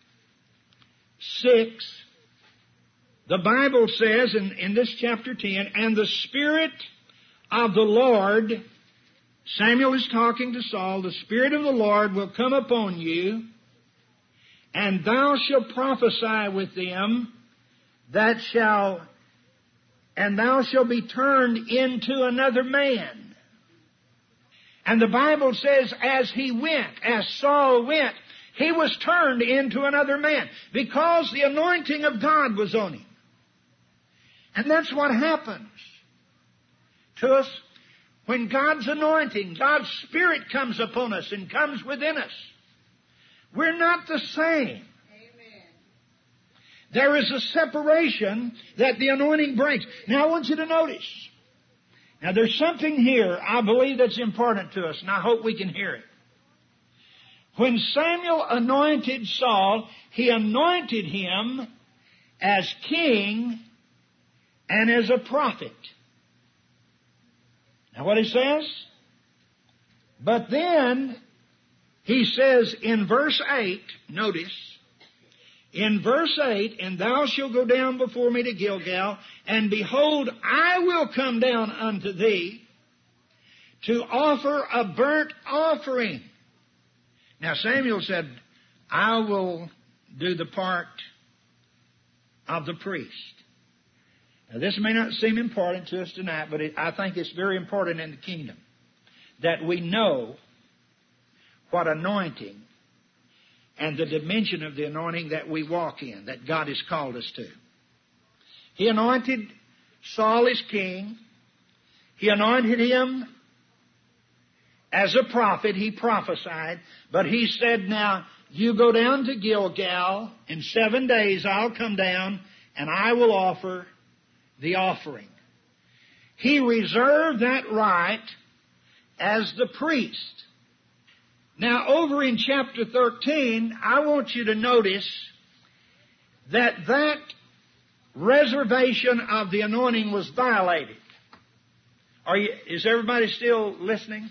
S4: six, the Bible says in, in this chapter ten, and the Spirit of the Lord, Samuel is talking to Saul, the Spirit of the Lord will come upon you, and thou shalt prophesy with them, that shall, and thou shalt be turned into another man. And the Bible says as he went, as Saul went, he was turned into another man because the anointing of God was on him. And that's what happens to us
S5: When God's anointing, God's Spirit comes upon us and comes within us, we're not the same. Amen. There is a separation that the anointing brings. Now I want you to notice. Now there's something here I believe that's important to us, and I hope we can hear it. When Samuel anointed Saul, he anointed him as king and as a prophet. Now what he says? But then he says in verse eight, notice, in verse eight, and thou shalt go down before me to Gilgal, and behold, I will come down unto thee to offer a burnt offering. Now Samuel said, I will do the part of the priest. Now this may not seem important to us tonight, but it, I think it's very important in the kingdom that we know what anointing and the dimension of the anointing that we walk in, that God has called us to. He anointed Saul as king. He anointed him as a prophet. He prophesied. But he said, now, you go down to Gilgal. In seven days I'll come down and I will offer the offering. He reserved that right as the priest. Now, over in chapter thirteen, I want you to notice that that reservation of the anointing was violated. Are you, is everybody still listening?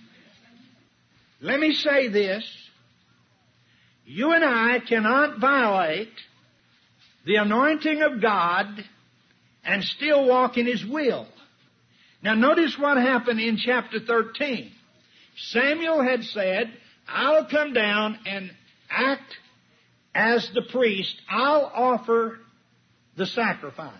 S5: Let me say this. You and I cannot violate the anointing of God and still walk in His will. Now notice what happened in chapter thirteen. Samuel had said, I'll come down and act as the priest. I'll offer the sacrifice.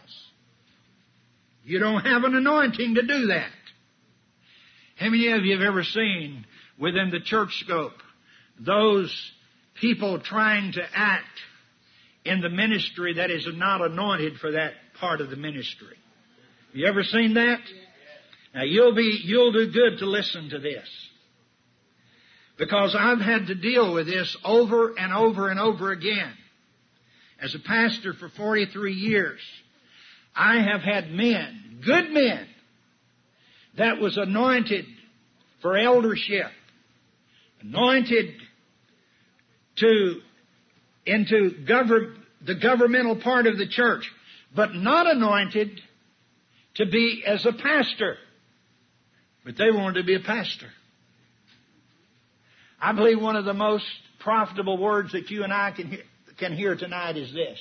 S5: You don't have an anointing to do that. How many of you have ever seen within the church scope those people trying to act in the ministry that is not anointed for that part of the ministry? Have you ever seen that? Now you'll be, you'll do good to listen to this. Because I've had to deal with this over and over and over again. As a pastor for forty-three years, I have had men, good men, that was anointed for eldership, anointed to into govern, the governmental part of the church, but not anointed to be as a pastor. But they wanted to be a pastor. I believe one of the most profitable words that you and I can hear, can hear tonight is this.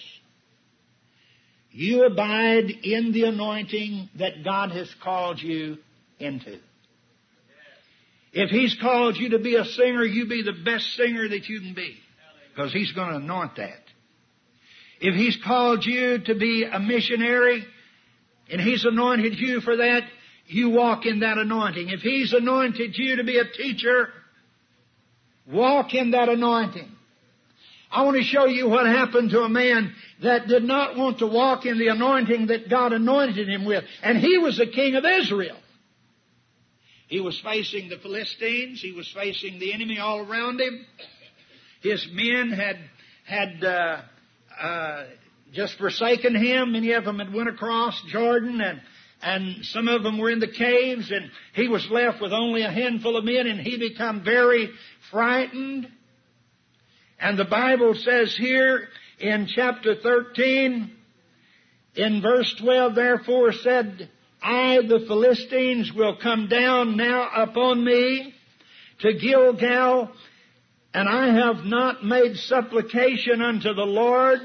S5: You abide in the anointing that God has called you into. If He's called you to be a singer, you be the best singer that you can be. Because He's going to anoint that. If He's called you to be a missionary, and He's anointed you for that, you walk in that anointing. If He's anointed you to be a teacher, walk in that anointing. I want to show you what happened to a man that did not want to walk in the anointing that God anointed him with. And he was the king of Israel. He was facing the Philistines. He was facing the enemy all around him. His men had had uh, uh, just forsaken him. Many of them had went across Jordan, and and some of them were in the caves, and he was left with only a handful of men, and he became very frightened. And the Bible says here in chapter thirteen, in verse twelve, therefore said, I, the Philistines, will come down now upon me to Gilgal, and I have not made supplication unto the Lord.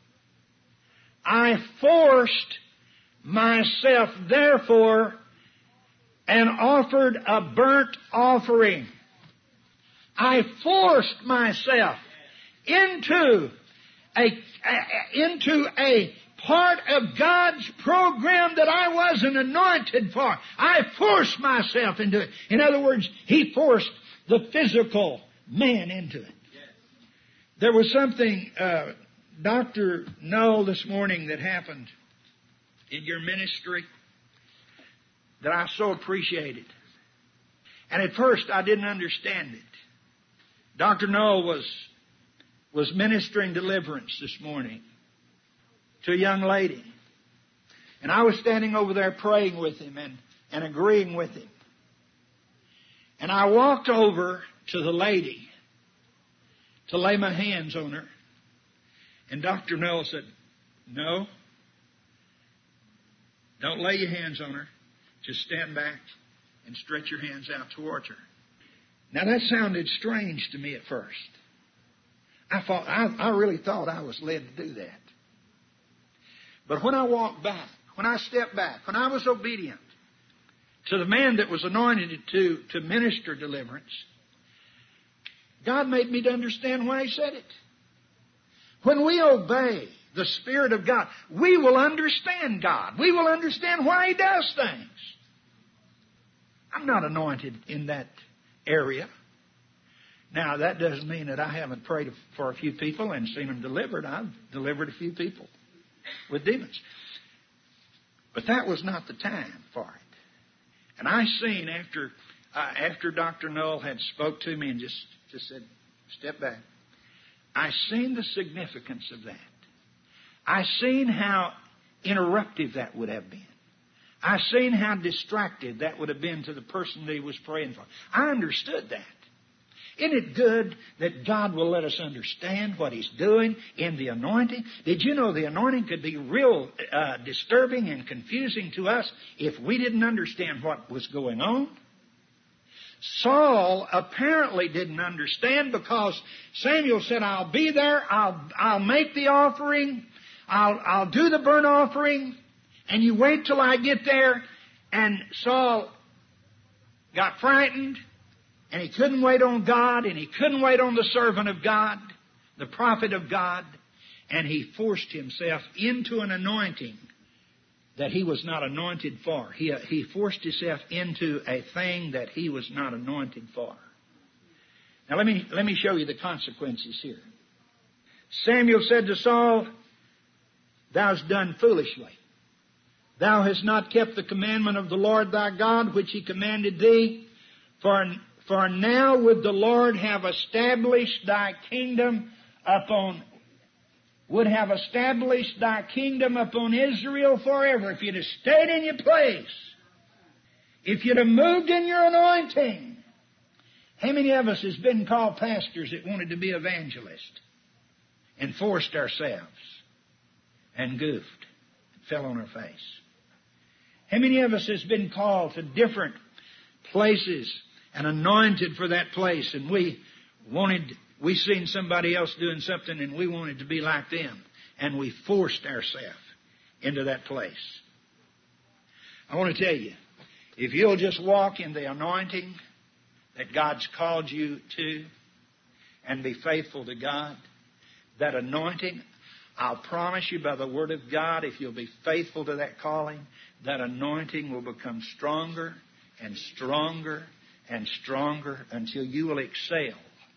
S5: I forced myself, therefore, and offered a burnt offering. I forced myself into a, a into a part of God's program that I wasn't anointed for. I forced myself into it. In other words, He forced the physical man into it. There was something, uh, Doctor Null, this morning that happened in your ministry that I so appreciated. And at first I didn't understand it. Doctor Noel was, was ministering deliverance this morning to a young lady. And I was standing over there praying with him and, and agreeing with him. And I walked over to the lady to lay my hands on her. And Doctor Noel said, no, don't lay your hands on her. Just stand back and stretch your hands out towards her. Now that sounded strange to me at first. I thought, I, I really thought I was led to do that. But when I walked back, when I stepped back, when I was obedient to the man that was anointed to, to minister deliverance, God made me to understand why He said it. When we obey the Spirit of God, we will understand God. We will understand why He does things. I'm not anointed in that area. Now, that doesn't mean that I haven't prayed for a few people and seen them delivered. I've delivered a few people with demons. But that was not the time for it. And I seen after uh, after Doctor Noel had spoke to me and just, just said, step back, I seen the significance of that. I seen how interruptive that would have been. I seen how distracted that would have been to the person that he was praying for. I understood that. Isn't it good that God will let us understand what He's doing in the anointing? Did you know the anointing could be real uh, disturbing and confusing to us if we didn't understand what was going on? Saul apparently didn't understand because Samuel said, I'll be there, I'll, I'll make the offering, I'll, I'll do the burnt offering, and you wait till I get there. And Saul got frightened. And he couldn't wait on God, and he couldn't wait on the servant of God, the prophet of God, and he forced himself into an anointing that he was not anointed for. He, he forced himself into a thing that he was not anointed for. Now let me, let me show you the consequences here. Samuel said to Saul, Thou hast done foolishly. Thou hast not kept the commandment of the Lord thy God, which He commanded thee, for For now would the Lord have established thy kingdom upon, would have established thy kingdom upon Israel forever. If you'd have stayed in your place, if you'd have moved in your anointing. How many of us has been called pastors that wanted to be evangelists and forced ourselves and goofed, and fell on our face? How many of us has been called to different places and anointed for that place, and we wanted, we seen somebody else doing something and we wanted to be like them, and we forced ourselves into that place. I want to tell you, if you'll just walk in the anointing that God's called you to and be faithful to God, that anointing, I'll promise you by the Word of God, if you'll be faithful to that calling, that anointing will become stronger and stronger and stronger until you will excel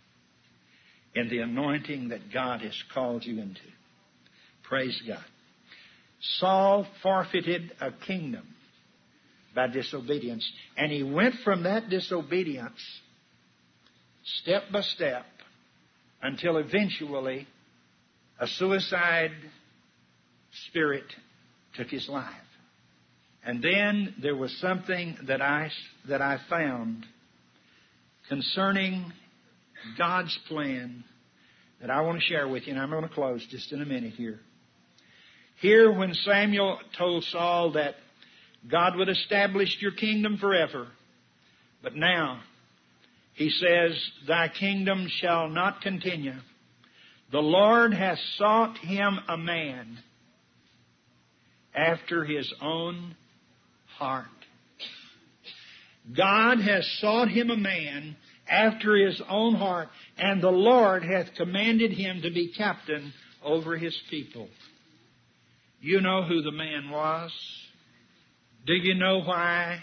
S5: in the anointing that God has called you into. Praise God. Saul forfeited a kingdom by disobedience, and he went from that disobedience step by step until eventually a suicide spirit took his life. And then there was something that I, that I found concerning God's plan that I want to share with you, and I'm going to close just in a minute here. Here, when Samuel told Saul that God would establish your kingdom forever, but now he says, Thy kingdom shall not continue. The Lord has sought him a man after His own heart. God has sought him a man after His own heart, and the Lord hath commanded him to be captain over His people. You know who the man was? Do you know why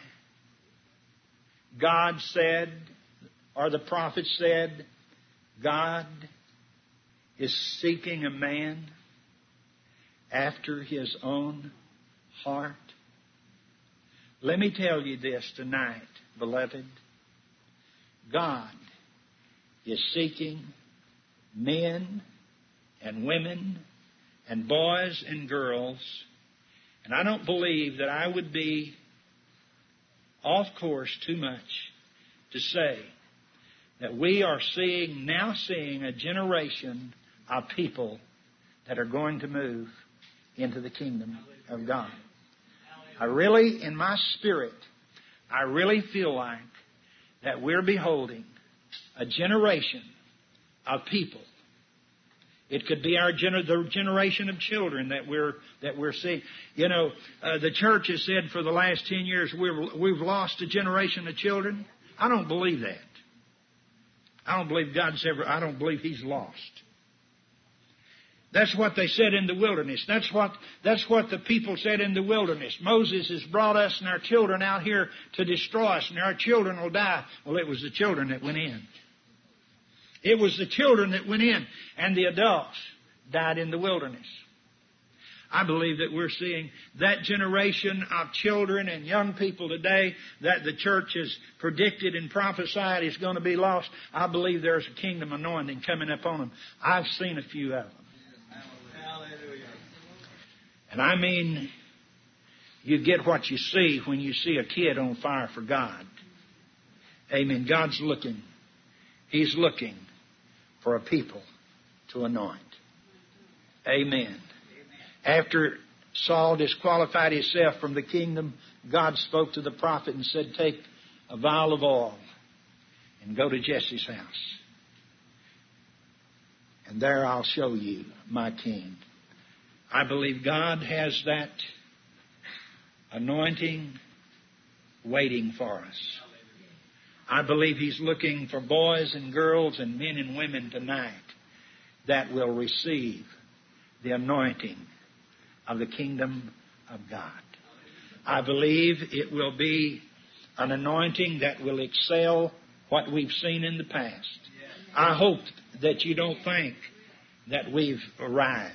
S5: God said, or the prophet said, God is seeking a man after His own heart? Let me tell you this tonight, beloved. God is seeking men and women and boys and girls. And I don't believe that I would be off course too much to say that we are seeing, now seeing a generation of people that are going to move into the kingdom of God. I really, in my spirit, I really feel like that we're beholding a generation of people. It could be our gener- the generation of children that we're that we're seeing. You know, uh, the church has said for the last ten years we've we've lost a generation of children. I don't believe that. I don't believe God's ever. I don't believe He's lost. That's what they said in the wilderness. That's what that's what the people said in the wilderness. Moses has brought us and our children out here to destroy us, and our children will die. Well, it was the children that went in. It was the children that went in, and the adults died in the wilderness. I believe that we're seeing that generation of children and young people today that the church has predicted and prophesied is going to be lost. I believe there's a kingdom anointing coming upon them. I've seen a few of them. And I mean, you get what you see when you see a kid on fire for God. Amen. God's looking. He's looking for a people to anoint. Amen. After Saul disqualified himself from the kingdom, God spoke to the prophet and said, take a vial of oil and go to Jesse's house. And there I'll show you my king. I believe God has that anointing waiting for us. I believe He's looking for boys and girls and men and women tonight that will receive the anointing of the kingdom of God. I believe it will be an anointing that will excel what we've seen in the past. I hope that you don't think that we've arrived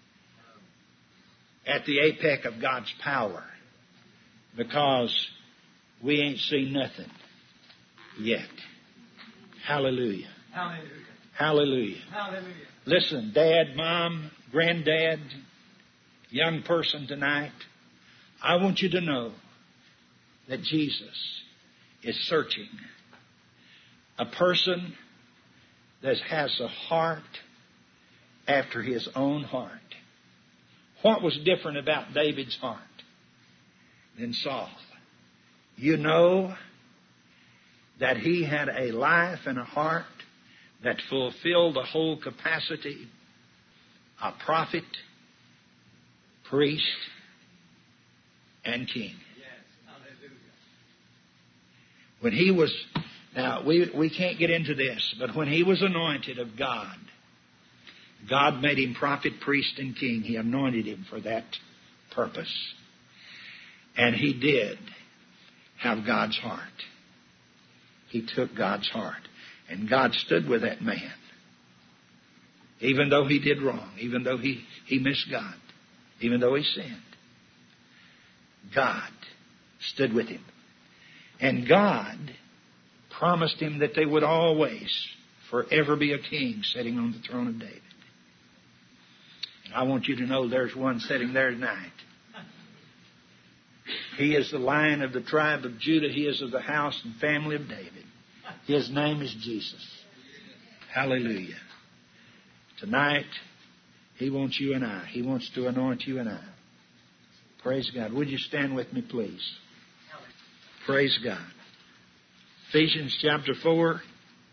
S5: at the apex of God's power, because we ain't seen nothing yet. Hallelujah.
S6: Hallelujah.
S5: Hallelujah.
S6: Hallelujah.
S5: Listen, Dad, Mom, Granddad, young person tonight, I want you to know that Jesus is searching a person that has a heart after His own heart. What was different about David's heart than Saul? You know that he had a life and a heart that fulfilled the whole capacity of prophet, priest, and king. When he was, now we, we can't get into this, but when he was anointed of God, God made him prophet, priest, and king. He anointed him for that purpose. And he did have God's heart. He took God's heart. And God stood with that man. Even though he did wrong. Even though he, he missed God. Even though he sinned. God stood with him. And God promised him that they would always, forever be a king sitting on the throne of David. And I want you to know there's one sitting there tonight. He is the Lion of the tribe of Judah. He is of the house and family of David. His name is Jesus. Hallelujah. Tonight, He wants you and I. He wants to anoint you and I. Praise God. Would you stand with me, please? Praise God. Ephesians chapter four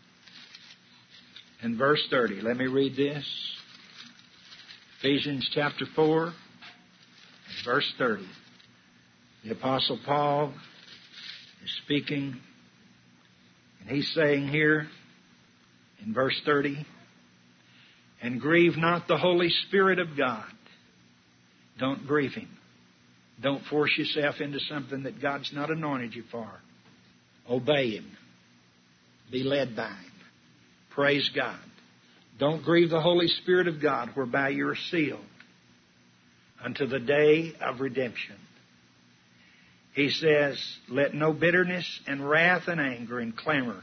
S5: and verse thirty. Let me read this. Ephesians chapter four and verse thirty. The Apostle Paul is speaking, and he's saying here in verse thirty, and grieve not the Holy Spirit of God. Don't grieve Him. Don't force yourself into something that God's not anointed you for. Obey Him. Be led by Him. Praise God. Don't grieve the Holy Spirit of God, whereby you are sealed unto the day of redemption. He says, let no bitterness and wrath and anger and clamor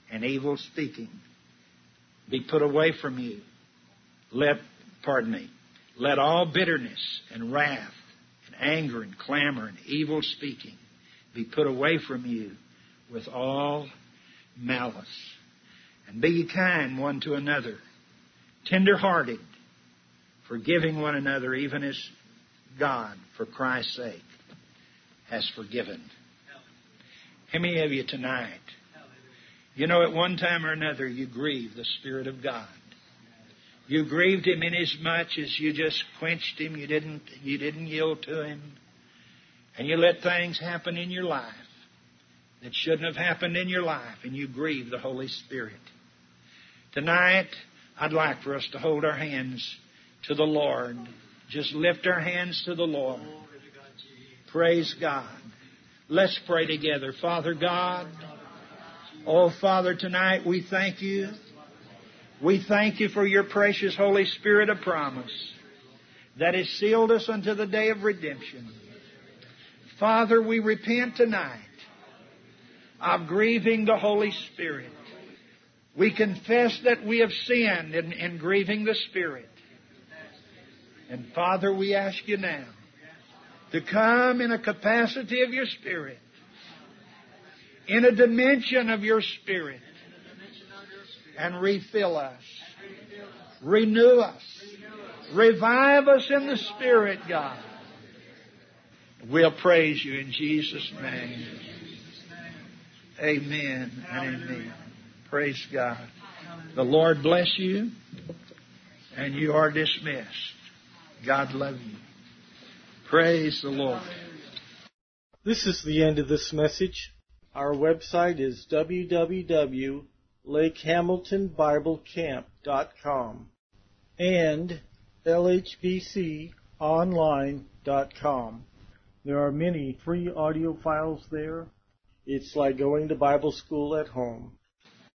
S5: and evil speaking be put away from you. Let, pardon me, let all bitterness and wrath and anger and clamor and evil speaking be put away from you with all malice. And be ye kind one to another, tender-hearted, forgiving one another, even as God, for Christ's sake, has forgiven. How many of you tonight, you know, at one time or another, you grieved the Spirit of God. You grieved Him inasmuch as you just quenched Him. You didn't, you didn't yield to Him. And you let things happen in your life that shouldn't have happened in your life, and you grieve the Holy Spirit. Tonight, I'd like for us to hold our hands to the Lord. Just lift our hands to the Lord. Praise God. Let's pray together. Father God, oh Father, tonight we thank You. We thank You for Your precious Holy Spirit of promise that has sealed us unto the day of redemption. Father, we repent tonight of grieving the Holy Spirit. We confess that we have sinned in, in grieving the Spirit. And Father, we ask You now to come in a capacity of Your Spirit, in a dimension of Your Spirit, and refill us, renew us, revive us in the Spirit, God. We'll praise You in Jesus' name. Amen and amen. Praise God. The Lord bless you, and you are dismissed. God love you. Praise the Lord.
S1: This is the end of this message. Our website is w w w dot lake hamilton bible camp dot com and l h b c online dot com. There are many free audio files there. It's like going to Bible school at home.